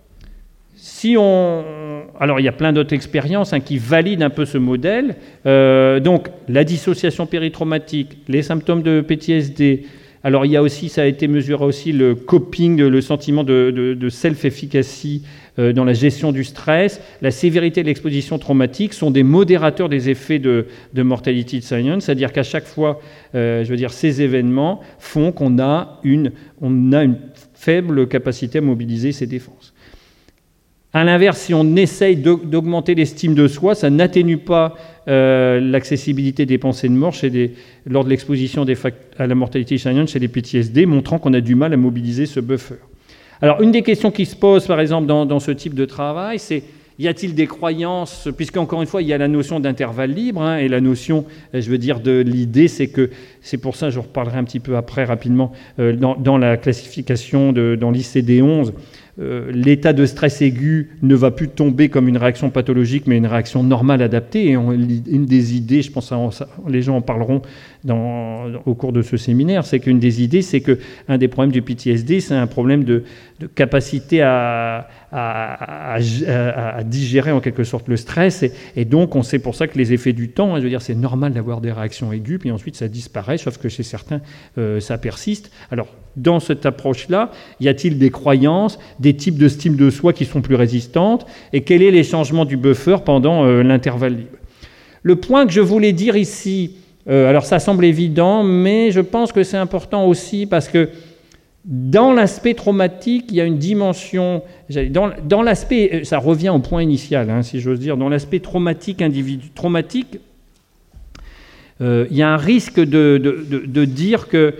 alors il y a plein d'autres expériences qui valident un peu ce modèle. Donc la dissociation péritraumatique, les symptômes de PTSD. Alors il y a aussi, ça a été mesuré aussi le coping, le sentiment de self-efficacy dans la gestion du stress. La sévérité de l'exposition traumatique sont des modérateurs des effets de mortality science, c'est-à-dire qu'à chaque fois, ces événements font qu'on a une faible capacité à mobiliser ses défenses. À l'inverse, si on essaye d'augmenter l'estime de soi, ça n'atténue pas l'accessibilité des pensées de mort lors de l'exposition à la mortality science chez les PTSD, montrant qu'on a du mal à mobiliser ce buffer. Alors, une des questions qui se pose, par exemple, dans ce type de travail, c'est y a-t-il des croyances, puisqu'encore une fois, il y a la notion d'intervalle libre, et la notion, de l'idée, c'est pour ça, je reparlerai un petit peu après, rapidement, dans la classification dans l'ICD-11, l'état de stress aigu ne va plus tomber comme une réaction pathologique, mais une réaction normale adaptée. Et une des idées, je pense que les gens en parleront au cours de ce séminaire, c'est qu'une des idées, c'est qu'un des problèmes du PTSD, c'est un problème de capacité à digérer en quelque sorte le stress. Et donc, on sait pour ça que les effets du temps, c'est normal d'avoir des réactions aiguës, puis ensuite ça disparaît, sauf que chez certains, ça persiste. Alors, dans cette approche-là, y a-t-il des croyances, des types d'estime de soi qui sont plus résistantes, et quels sont les changements du buffer pendant l'intervalle libre? Le point que je voulais dire ici, alors ça semble évident, mais je pense que c'est important aussi parce que dans l'aspect traumatique, il y a une dimension, dans l'aspect, ça revient au point initial, si j'ose dire, dans l'aspect traumatique, traumatique, il y a un risque de dire que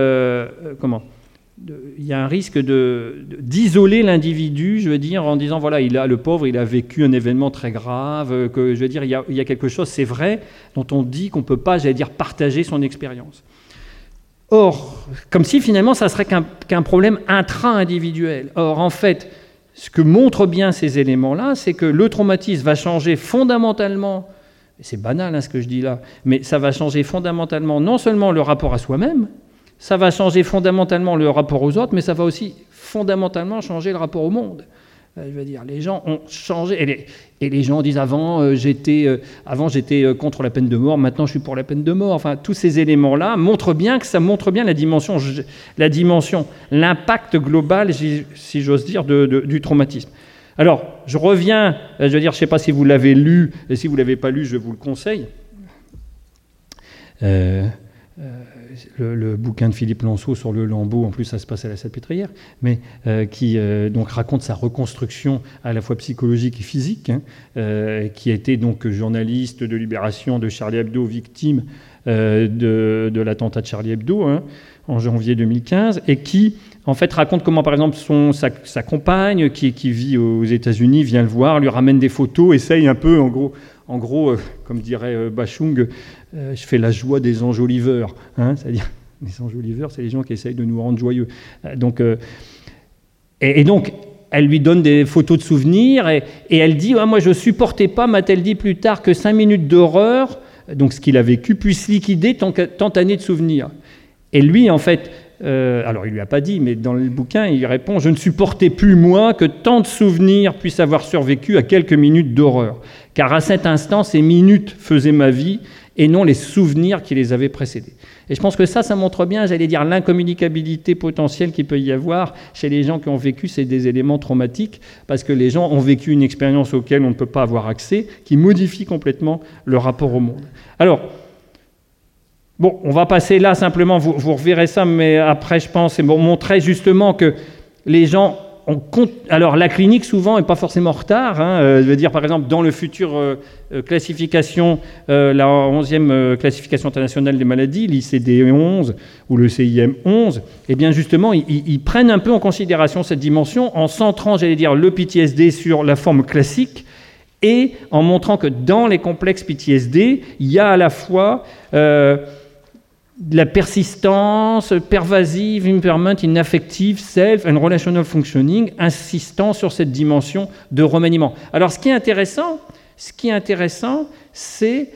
il y a un risque d'isoler l'individu, en disant voilà, le pauvre, il a vécu un événement très grave, que il y a quelque chose, c'est vrai, dont on dit qu'on ne peut pas, partager son expérience. Or, comme si finalement ça serait qu'un problème intra-individuel. Or, en fait, ce que montrent bien ces éléments-là, c'est que le traumatisme va changer fondamentalement. C'est banal ce que je dis là, mais ça va changer fondamentalement non seulement le rapport à soi-même, ça va changer fondamentalement le rapport aux autres, mais ça va aussi fondamentalement changer le rapport au monde. Les gens ont changé. Et les gens disent avant j'étais contre la peine de mort, maintenant je suis pour la peine de mort. Enfin, tous ces éléments-là montrent bien la dimension, l'impact global, si j'ose dire, du traumatisme. Alors, je reviens, je ne sais pas si vous l'avez lu, et si vous ne l'avez pas lu, je vous le conseille. Le bouquin de Philippe Lanceau sur le lambeau, en plus ça se passe à la Salpêtrière, mais qui donc raconte sa reconstruction à la fois psychologique et physique, qui a été donc journaliste de Libération de Charlie Hebdo, victime de l'attentat de Charlie Hebdo en janvier 2015, et qui en fait raconte comment par exemple sa compagne qui vit aux États-Unis vient le voir, lui ramène des photos, essaye un peu en gros, comme dirait Bachung, je fais la joie des enjoliveurs. C'est-à-dire, les enjoliveurs, c'est les gens qui essayent de nous rendre joyeux. Donc, elle lui donne des photos de souvenirs et elle dit moi, je ne supportais pas, m'a-t-elle dit plus tard, que 5 minutes d'horreur, donc ce qu'il a vécu, puisse liquider tant d'années de souvenirs. Et lui, en fait, alors il ne lui a pas dit, mais dans le bouquin, il répond « Je ne supportais plus, moi, que tant de souvenirs puissent avoir survécu à quelques minutes d'horreur. Car à cet instant, ces minutes faisaient ma vie et non les souvenirs qui les avaient précédés. » Et je pense que ça montre bien, l'incommunicabilité potentielle qu'il peut y avoir chez les gens qui ont vécu des éléments traumatiques, parce que les gens ont vécu une expérience auquel on ne peut pas avoir accès, qui modifie complètement le rapport au monde. Alors, bon, on va passer là simplement, vous reverrez ça, mais après, je pense, c'est pour montrer justement que les gens ont... Alors, la clinique, souvent, n'est pas forcément en retard. Par exemple, dans le futur classification, la 11e classification internationale des maladies, l'ICD-11 ou le CIM-11, eh bien, justement, ils prennent un peu en considération cette dimension en centrant, le PTSD sur la forme classique et en montrant que dans les complexes PTSD, il y a à la fois la persistance pervasive, impermanent, inaffective, self and relational functioning, insistant sur cette dimension de remaniement. Alors, ce qui est intéressant, c'est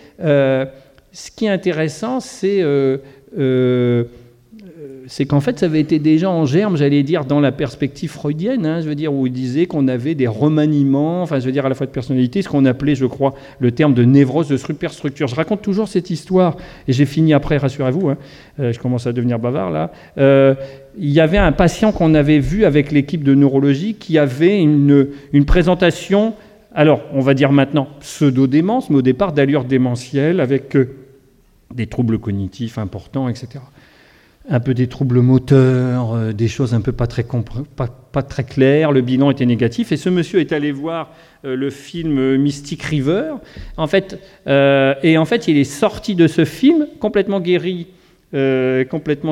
qu'en fait, ça avait été déjà en germe, j'allais dire, dans la perspective freudienne, je veux dire, où il disait qu'on avait des remaniements, enfin, je veux dire, à la fois de personnalité, ce qu'on appelait, je crois, le terme de névrose de superstructure. Je raconte toujours cette histoire, et j'ai fini après, rassurez-vous, je commence à devenir bavard, là. Il y avait un patient qu'on avait vu avec l'équipe de neurologie qui avait une présentation, alors, on va dire maintenant pseudo-démence, mais au départ d'allure démentielle, avec des troubles cognitifs importants, etc. Un peu des troubles moteurs, des choses un peu pas très claires, le bilan était négatif, et ce monsieur est allé voir le film Mystic River, en fait, il est sorti de ce film complètement guéri de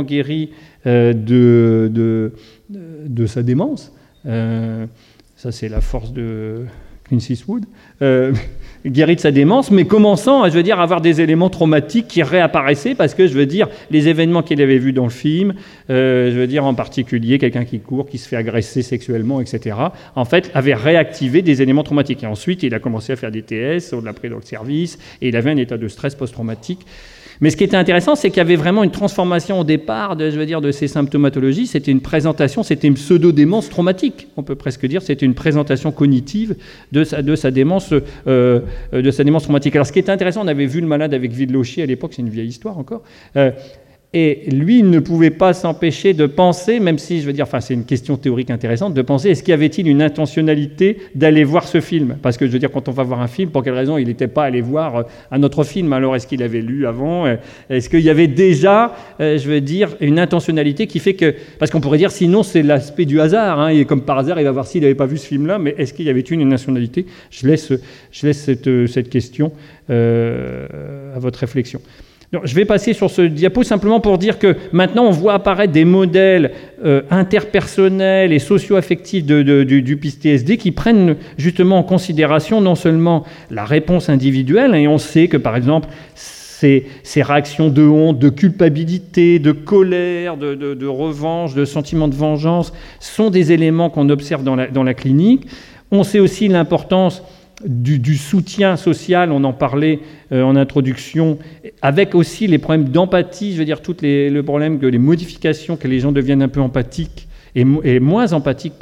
sa démence. Ça, c'est la force de Clint Eastwood. Guéri de sa démence, mais commençant, je veux dire, à avoir des éléments traumatiques qui réapparaissaient parce que, je veux dire, les événements qu'il avait vus dans le film, je veux dire, en particulier, quelqu'un qui court, qui se fait agresser sexuellement, etc., en fait, avait réactivé des éléments traumatiques. Et ensuite, il a commencé à faire des TS, on l'a pris dans le service, et il avait un état de stress post-traumatique. Mais ce qui était intéressant, c'est qu'il y avait vraiment une transformation au départ de ces symptomatologies. C'était une présentation, c'était une pseudo-démence traumatique. On peut presque dire c'était une présentation cognitive de sa démence traumatique. Alors ce qui était intéressant, on avait vu le malade avec Villeauchier à l'époque, c'est une vieille histoire encore. Et lui, il ne pouvait pas s'empêcher de penser, même si, je veux dire, enfin, c'est une question théorique intéressante, de penser, est-ce qu'il y avait-il une intentionnalité d'aller voir ce film ? Parce que, je veux dire, quand on va voir un film, pour quelle raison il n'était pas allé voir un autre film ? Alors, est-ce qu'il avait lu avant ? Est-ce qu'il y avait déjà, je veux dire, une intentionnalité qui fait que... Parce qu'on pourrait dire, sinon, c'est l'aspect du hasard, et comme par hasard, il va voir s'il n'avait pas vu ce film-là, mais est-ce qu'il y avait une nationalité ? Je laisse cette question à votre réflexion. Donc, je vais passer sur ce diapo simplement pour dire que maintenant on voit apparaître des modèles interpersonnels et socio-affectifs du PTSD qui prennent justement en considération non seulement la réponse individuelle, et on sait que par exemple ces réactions de honte, de culpabilité, de colère, de revanche, de sentiment de vengeance sont des éléments qu'on observe dans la clinique. On sait aussi l'importance du soutien social, on en parlait en introduction, avec aussi les problèmes d'empathie, je veux dire, le problème que les modifications, que les gens deviennent un peu empathiques, et moins empathiques,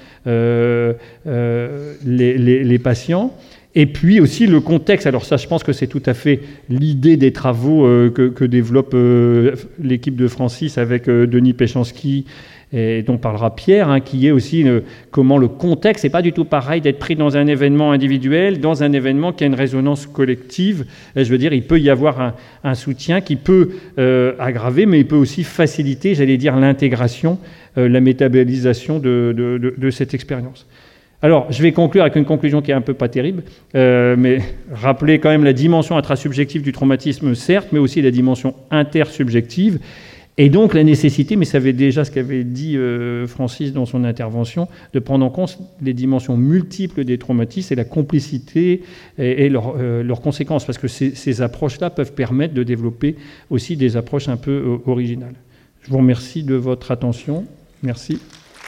les patients. Et puis aussi le contexte. Alors ça, je pense que c'est tout à fait l'idée des travaux que développe l'équipe de Francis avec Denis Péchanski, et dont parlera Pierre, qui est aussi comment le contexte, c'est pas du tout pareil d'être pris dans un événement individuel, dans un événement qui a une résonance collective. Et je veux dire, il peut y avoir un soutien qui peut aggraver, mais il peut aussi faciliter, j'allais dire, l'intégration, la métabolisation de cette expérience. Alors, je vais conclure avec une conclusion qui est un peu pas terrible, mais rappeler quand même la dimension intrasubjective du traumatisme, certes, mais aussi la dimension intersubjective. Et donc la nécessité, mais ça avait déjà ce qu'avait dit Francis dans son intervention, de prendre en compte les dimensions multiples des traumatismes et la complicité et leurs conséquences, parce que ces approches-là peuvent permettre de développer aussi des approches un peu originales. Je vous remercie de votre attention. Merci.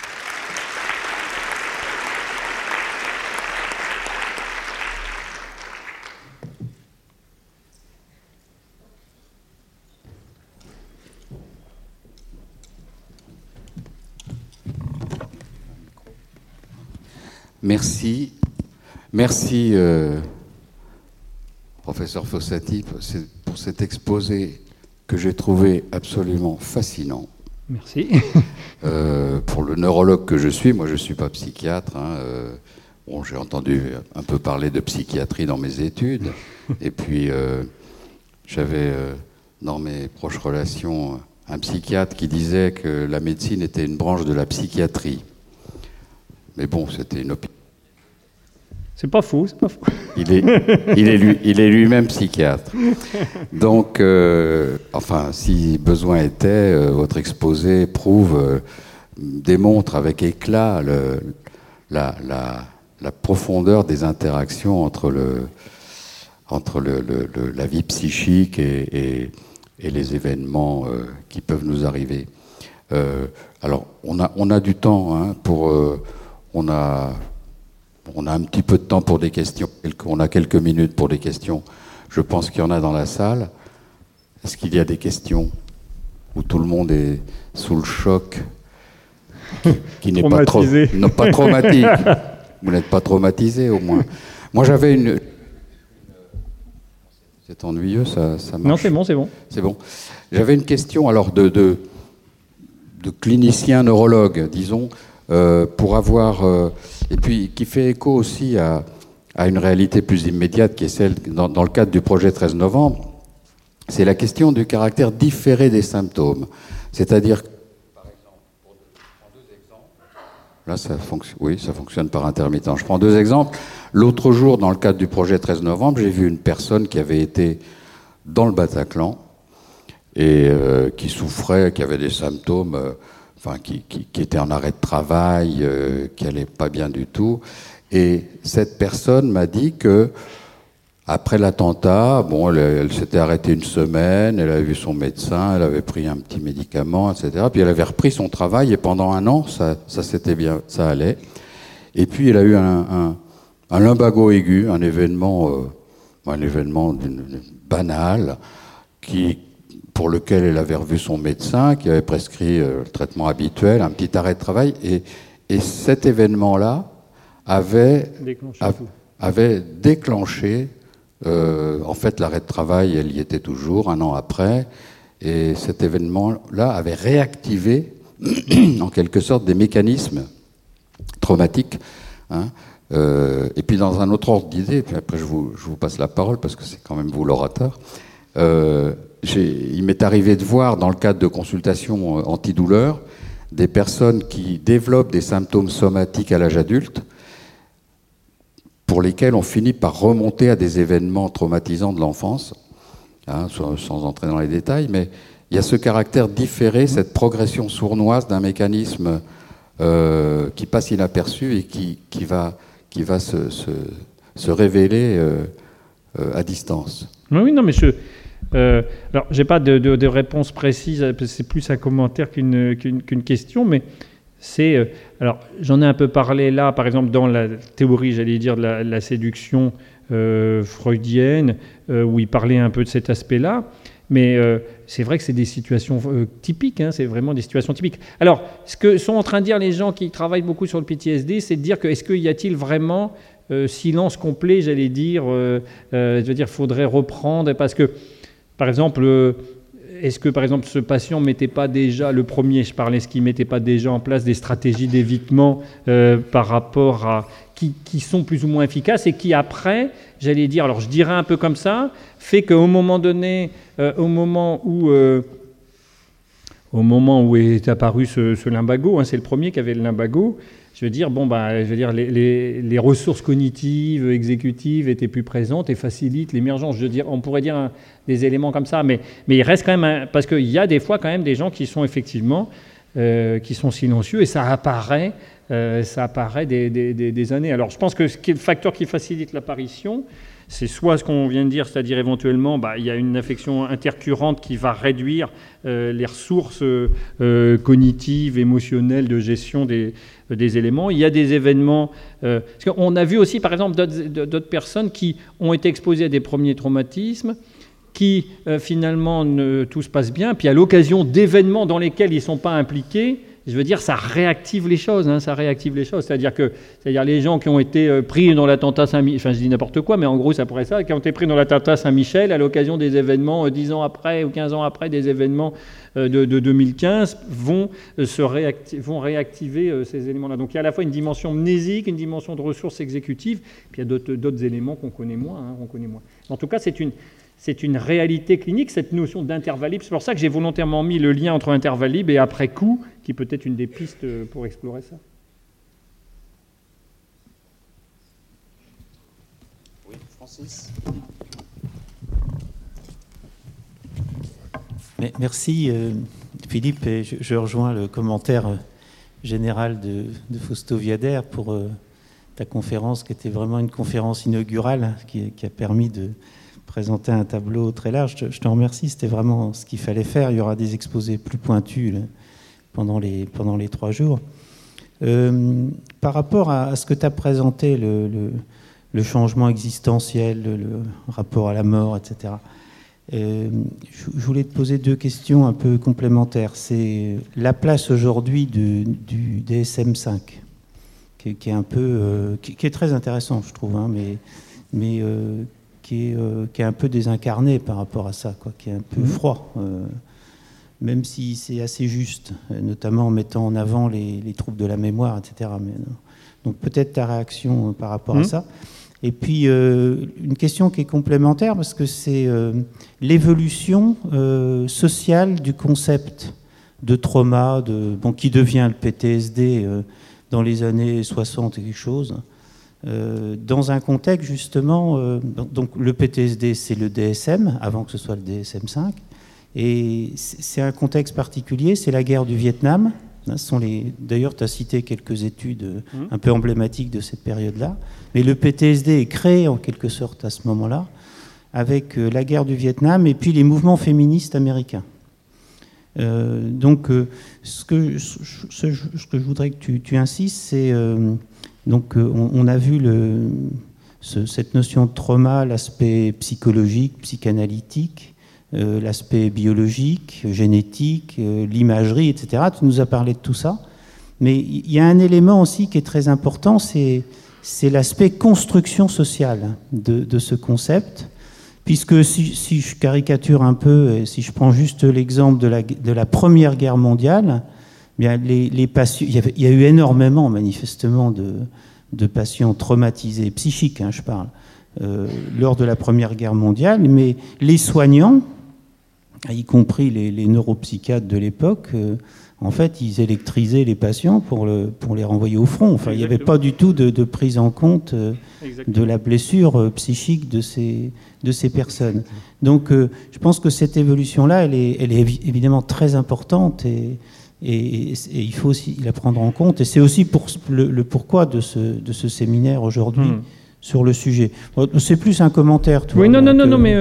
Merci, professeur Fossati, pour cet exposé que j'ai trouvé absolument fascinant. Merci. Pour le neurologue que je suis, moi je ne suis pas psychiatre, bon, j'ai entendu un peu parler de psychiatrie dans mes études, et puis j'avais dans mes proches relations un psychiatre qui disait que la médecine était une branche de la psychiatrie. Mais bon, c'était une opinion. C'est pas faux, c'est pas faux. Il est lui-même psychiatre. Donc, enfin, si besoin était, votre exposé démontre avec éclat la profondeur des interactions entre la vie psychique et les événements qui peuvent nous arriver. Alors, on a du temps hein, on a un petit peu de temps pour des questions. On a quelques minutes pour des questions. Je pense qu'il y en a dans la salle. Est-ce qu'il y a des questions où tout le monde est sous le choc, qui n'est pas traumatique? Vous n'êtes pas traumatisé, au moins. Moi, j'avais une... C'est ennuyeux, ça marche. Non, c'est bon, c'est bon. C'est bon. J'avais une question, alors, de clinicien neurologue, disons, pour avoir... et puis, qui fait écho aussi à une réalité plus immédiate, qui est celle, dans le cadre du projet 13 novembre, c'est la question du caractère différé des symptômes. C'est-à-dire, par exemple, je prends deux exemples. Là, ça fonctionne par intermittent. Je prends deux exemples. L'autre jour, dans le cadre du projet 13 novembre, j'ai vu une personne qui avait été dans le Bataclan et qui souffrait, qui avait des symptômes, qui était en arrêt de travail, qui allait pas bien du tout. Et cette personne m'a dit que après l'attentat, bon, elle s'était arrêtée une semaine, elle avait vu son médecin, elle avait pris un petit médicament, etc. Puis elle avait repris son travail et pendant un an, ça s'était bien, ça allait. Et puis elle a eu un lumbago aigu, un événement banal, pour lequel elle avait revu son médecin, qui avait prescrit le traitement habituel, un petit arrêt de travail. Et cet événement-là avait déclenché en fait, l'arrêt de travail, elle y était toujours, un an après, et cet événement-là avait réactivé, en quelque sorte, des mécanismes traumatiques. Hein, et puis, dans un autre ordre d'idée, puis après je vous passe la parole, parce que c'est quand même vous l'orateur, il m'est arrivé de voir, dans le cadre de consultations antidouleurs, des personnes qui développent des symptômes somatiques à l'âge adulte, pour lesquels on finit par remonter à des événements traumatisants de l'enfance, hein, sans entrer dans les détails, mais il y a ce caractère différé, cette progression sournoise d'un mécanisme qui passe inaperçu et qui va se révéler à distance. Oui, non, mais alors, j'ai pas de réponse précise, c'est plus un commentaire qu'une question, mais alors, j'en ai un peu parlé là, par exemple, dans la théorie, j'allais dire, de la séduction freudienne, où il parlait un peu de cet aspect-là. Mais c'est vrai que c'est des situations typiques, hein, c'est vraiment des situations typiques. Alors, ce que sont en train de dire les gens qui travaillent beaucoup sur le PTSD, c'est de dire est-ce qu'il y a-t-il vraiment silence complet, j'allais dire, je veux dire, faudrait reprendre, parce que, par exemple... Est-ce que, par exemple, ce patient mettait pas déjà, le premier, je parlais, est-ce qu'il mettait pas déjà en place des stratégies d'évitement par rapport à qui sont plus ou moins efficaces et qui après, j'allais dire, alors je dirais un peu comme ça, fait qu'au moment donné, au moment où est apparu ce lumbago, hein, c'est le premier qui avait le lumbago. Je veux dire, les ressources cognitives, exécutives étaient plus présentes et facilitent l'émergence. Je veux dire, on pourrait dire des éléments comme ça, mais il reste quand même parce qu'il y a des fois quand même des gens qui sont effectivement qui sont silencieux et ça apparaît des années. Alors, je pense que le facteur qui facilite l'apparition, c'est soit ce qu'on vient de dire, c'est-à-dire éventuellement, il y a une affection intercurrente qui va réduire les ressources cognitives, émotionnelles de gestion des éléments. Il y a des événements... parce qu'on a vu aussi, par exemple, d'autres personnes qui ont été exposées à des premiers traumatismes, qui finalement tout se passe bien, puis à l'occasion d'événements dans lesquels ils ne sont pas impliqués, je veux dire, ça réactive les choses, hein, ça réactive les choses. C'est-à-dire les gens qui ont été pris dans l'attentat Saint-Michel, enfin je dis n'importe quoi, mais en gros ça pourrait ça, qui ont été pris dans l'attentat Saint-Michel à l'occasion des événements 10 ans après ou 15 ans après des événements de 2015 vont réactiver ces éléments-là. Donc il y a à la fois une dimension mnésique, une dimension de ressources exécutives, puis il y a d'autres éléments qu'on connaît moins. En tout cas, c'est une réalité clinique, cette notion d'intervalle libre. C'est pour ça que j'ai volontairement mis le lien entre intervalle libre et après-coup, qui peut être une des pistes pour explorer ça. Oui, Francis. Merci Philippe, et je rejoins le commentaire général de Fausto Viader pour ta conférence, qui était vraiment une conférence inaugurale, qui a permis de présenter un tableau très large. Je te remercie, c'était vraiment ce qu'il fallait faire. Il y aura des exposés plus pointus là, pendant les 3 jours. Par rapport à ce que tu as présenté, le changement existentiel, le rapport à la mort, etc., je voulais te poser 2 questions un peu complémentaires. C'est la place aujourd'hui du DSM-5, qui est un peu, qui est très intéressant, je trouve, hein, mais qui est un peu désincarné par rapport à ça, quoi, qui est un peu froid, même si c'est assez juste, notamment en mettant en avant les troubles de la mémoire, etc. Donc peut-être ta réaction par rapport à ça. Et puis, une question qui est complémentaire, parce que c'est l'évolution sociale du concept de trauma, qui devient le PTSD dans les années 60 et quelque chose, dans un contexte, justement... donc, le PTSD, c'est le DSM, avant que ce soit le DSM-5, et c'est un contexte particulier, c'est la guerre du Vietnam. D'ailleurs, tu as cité quelques études un peu emblématiques de cette période-là. Mais le PTSD est créé en quelque sorte à ce moment-là, avec la guerre du Vietnam et puis les mouvements féministes américains. Donc, ce que je voudrais que tu insistes, c'est... on a vu cette notion de trauma, l'aspect psychologique, psychanalytique, l'aspect biologique, génétique, l'imagerie, etc. Tu nous as parlé de tout ça. Mais il y a un élément aussi qui est très important, c'est l'aspect construction sociale de ce concept. Puisque si je caricature un peu, et si je prends juste l'exemple de la Première Guerre mondiale, bien les patients, il y a eu énormément, manifestement, de patients traumatisés, psychiques, hein, je parle, lors de la Première Guerre mondiale, mais les soignants, y compris les neuropsychiatres de l'époque, en fait, ils électrisaient les patients pour les renvoyer au front. Enfin, il n'y avait pas du tout de prise en compte de la blessure psychique de ces personnes. Donc, je pense que cette évolution-là, elle est évidemment très importante et il faut aussi la prendre en compte. Et c'est aussi le pourquoi de ce séminaire aujourd'hui. Sur le sujet. C'est plus un commentaire, toi. Oui, non, mais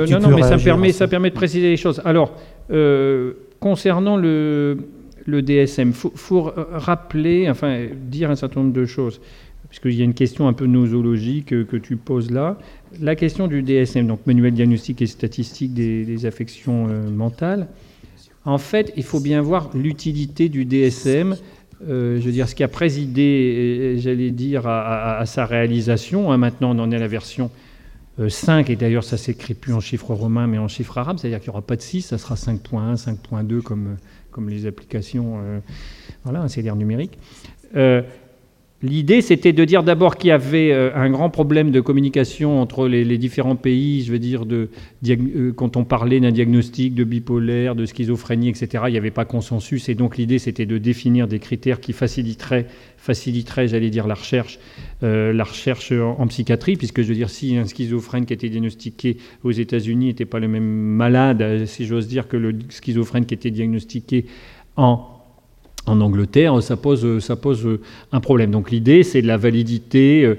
ça permet de préciser les choses. Alors, concernant le DSM, faut rappeler, enfin, dire un certain nombre de choses, puisqu'il y a une question un peu nosologique que tu poses là. La question du DSM, donc manuel diagnostique et statistique des affections mentales. En fait, il faut bien voir l'utilité du DSM. Je veux dire, ce qui a présidé, j'allais dire, à sa réalisation. Hein, maintenant, on en est à la version 5, et d'ailleurs, ça ne s'écrit plus en chiffres romains, mais en chiffres arabes, c'est-à-dire qu'il n'y aura pas de 6, ça sera 5.1, 5.2, comme les applications, un CDR numérique. L'idée, c'était de dire d'abord qu'il y avait un grand problème de communication entre les différents pays, je veux dire, quand on parlait d'un diagnostic de bipolaire, de schizophrénie, etc., il n'y avait pas consensus, et donc l'idée, c'était de définir des critères qui faciliteraient, j'allais dire, la recherche en psychiatrie, puisque, je veux dire, si un schizophrène qui était diagnostiqué aux États-Unis n'était pas le même malade, si j'ose dire, que le schizophrène qui était diagnostiqué en Angleterre, ça pose un problème. Donc l'idée, c'est de la validité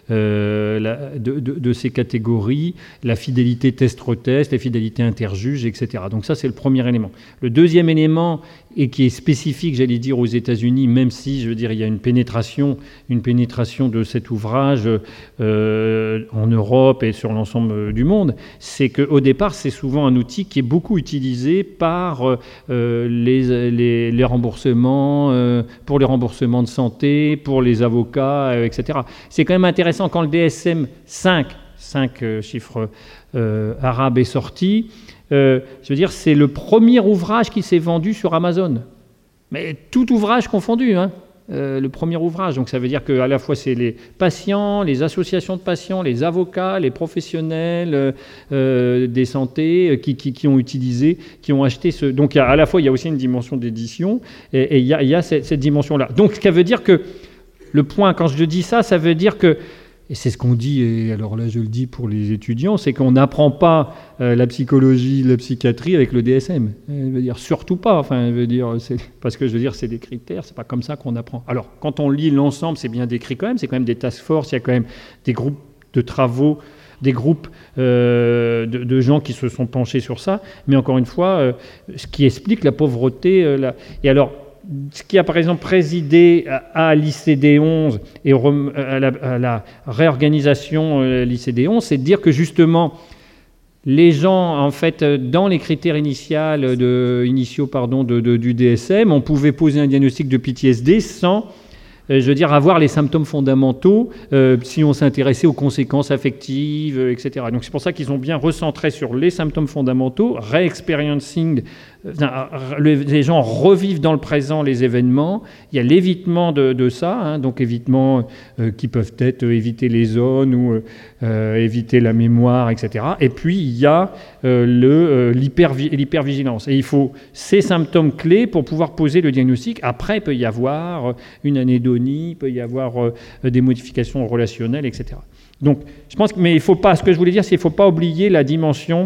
de ces catégories, la fidélité test-retest, la fidélité interjuge, etc. Donc ça, c'est le premier élément. Le deuxième élément, et qui est spécifique, j'allais dire, aux États-Unis, même si, je veux dire, il y a une pénétration de cet ouvrage en Europe et sur l'ensemble du monde, c'est qu'au départ, c'est souvent un outil qui est beaucoup utilisé par les remboursements, pour les remboursements de santé, pour les avocats, etc. C'est quand même intéressant quand le DSM 5 chiffres arabes est sorti. Je veux dire, c'est le premier ouvrage qui s'est vendu sur Amazon. Mais tout ouvrage confondu, hein, le premier ouvrage. Donc ça veut dire qu'à la fois c'est les patients, les associations de patients, les avocats, les professionnels des santé qui ont utilisé, qui ont acheté ce... Donc à la fois il y a aussi une dimension d'édition et il y a cette dimension-là. Donc ce qui veut dire que le point, quand je dis ça, ça veut dire que et c'est ce qu'on dit, et alors là je le dis pour les étudiants, c'est qu'on n'apprend pas la psychologie, la psychiatrie avec le DSM. Je veux dire, surtout pas. Enfin, je veux dire, parce que je veux dire, c'est des critères, c'est pas comme ça qu'on apprend. Alors, quand on lit l'ensemble, c'est bien décrit quand même, c'est quand même des task force, il y a quand même des groupes de travaux, des groupes de gens qui se sont penchés sur ça, mais encore une fois, ce qui explique la pauvreté. Et alors, ce qui a par exemple présidé à l'ICD-11 et à la réorganisation l'ICD-11, c'est de dire que justement, les gens, en fait, dans les critères initiaux du DSM, on pouvait poser un diagnostic de PTSD sans... je veux dire, avoir les symptômes fondamentaux si on s'intéressait aux conséquences affectives, etc. Donc c'est pour ça qu'ils ont bien recentré sur les symptômes fondamentaux, re-experiencing, les gens revivent dans le présent les événements, il y a l'évitement de ça, hein, donc évitement qui peuvent être éviter les zones ou éviter la mémoire, etc. Et puis il y a l'hypervigilance. Et il faut ces symptômes clés pour pouvoir poser le diagnostic. Après, il peut y avoir une anédonie, il peut y avoir des modifications relationnelles, etc. Donc, je pense que, mais il faut pas. Ce que je voulais dire, c'est qu'il faut pas oublier la dimension.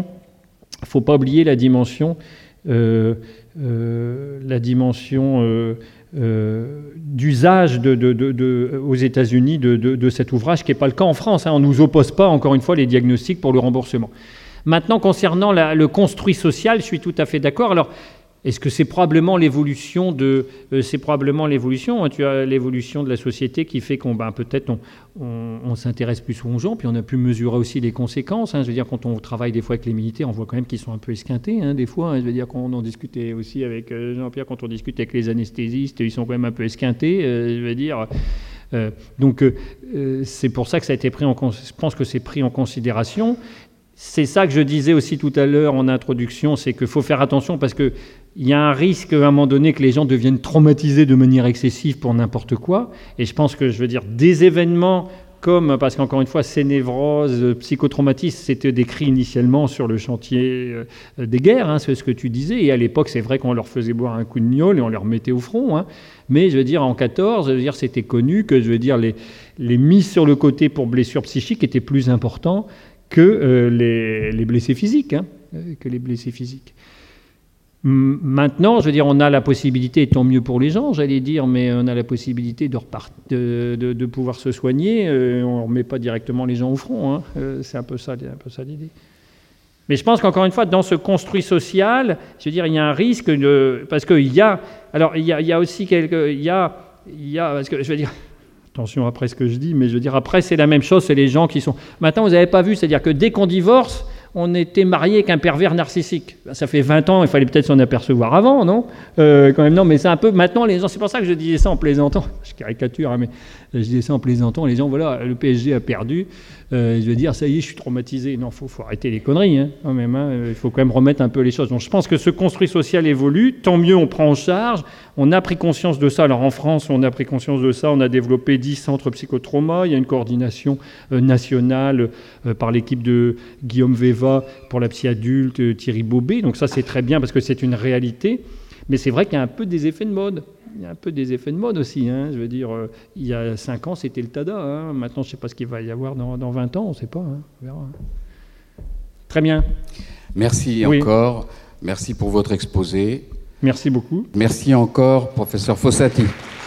D'usage aux États-Unis de cet ouvrage, qui n'est pas le cas en France. Hein. On ne nous oppose pas, encore une fois, les diagnostics pour le remboursement. Maintenant, concernant le construit social, je suis tout à fait d'accord. Alors, est-ce que c'est probablement l'évolution hein, tu as l'évolution de la société qui fait qu'on peut-être on s'intéresse plus aux gens, puis on a pu mesurer aussi les conséquences. Hein. Je veux dire, quand on travaille des fois avec les militaires, on voit quand même qu'ils sont un peu esquintés, hein, des fois. Hein. Je veux dire, quand on en discutait aussi avec Jean-Pierre, quand on discute avec les anesthésistes, ils sont quand même un peu esquintés. Je veux dire. Donc, c'est pour ça que ça a été pris je pense que c'est pris en considération. C'est ça que je disais aussi tout à l'heure en introduction, c'est qu'il faut faire attention parce qu'il y a un risque à un moment donné que les gens deviennent traumatisés de manière excessive pour n'importe quoi. Et je pense que, je veux dire, des événements comme, parce qu'encore une fois, ces névroses, psychotraumatismes, c'était décrit initialement sur le chantier des guerres, hein, c'est ce que tu disais. Et à l'époque, c'est vrai qu'on leur faisait boire un coup de gnôle et on les remettait au front. Hein. Mais je veux dire, en 14, je veux dire, c'était connu que, je veux dire, les mises sur le côté pour blessures psychiques étaient plus importants que les blessés physiques, hein, Maintenant, je veux dire, on a la possibilité, et tant mieux pour les gens, j'allais dire, mais on a la possibilité de pouvoir se soigner. On ne remet pas directement les gens au front. Hein, c'est un peu ça l'idée. Mais je pense qu'encore une fois, dans ce construit social, je veux dire, il y a un risque parce qu'il y a, alors il y a aussi parce que je veux dire. Attention après ce que je dis, mais je veux dire, après, c'est la même chose, c'est les gens qui sont... Maintenant, vous n'avez pas vu, c'est-à-dire que dès qu'on divorce, on était marié avec un pervers narcissique. Ça fait 20 ans, il fallait peut-être s'en apercevoir avant, non quand même, non, mais c'est un peu... Maintenant, les gens, c'est pour ça que je disais ça en plaisantant. Je caricature, hein, mais je disais ça en plaisantant. Les gens, voilà, le PSG a perdu. Je veux dire, ça y est, je suis traumatisé. Non, il faut arrêter les conneries, hein, quand même. Hein, il faut quand même remettre un peu les choses. Donc, je pense que ce construit social évolue. Tant mieux, on prend en charge. On a pris conscience de ça. Alors, en France, on a pris conscience de ça. On a développé 10 centres psychotrauma. Il y a une coordination nationale par l'équipe de Guillaume Véva pour la psy adulte, Thierry Bobet. Donc, ça, c'est très bien parce que c'est une réalité. Mais c'est vrai qu'il y a un peu des effets de mode. Il y a un peu des effets de mode aussi. Hein. Je veux dire, il y a 5 ans, c'était le TADA. Hein. Maintenant, je ne sais pas ce qu'il va y avoir dans 20 ans. On ne sait pas. Hein. On verra. Très bien. Merci encore. Merci pour votre exposé. Merci beaucoup. Merci encore, professeur Fossati.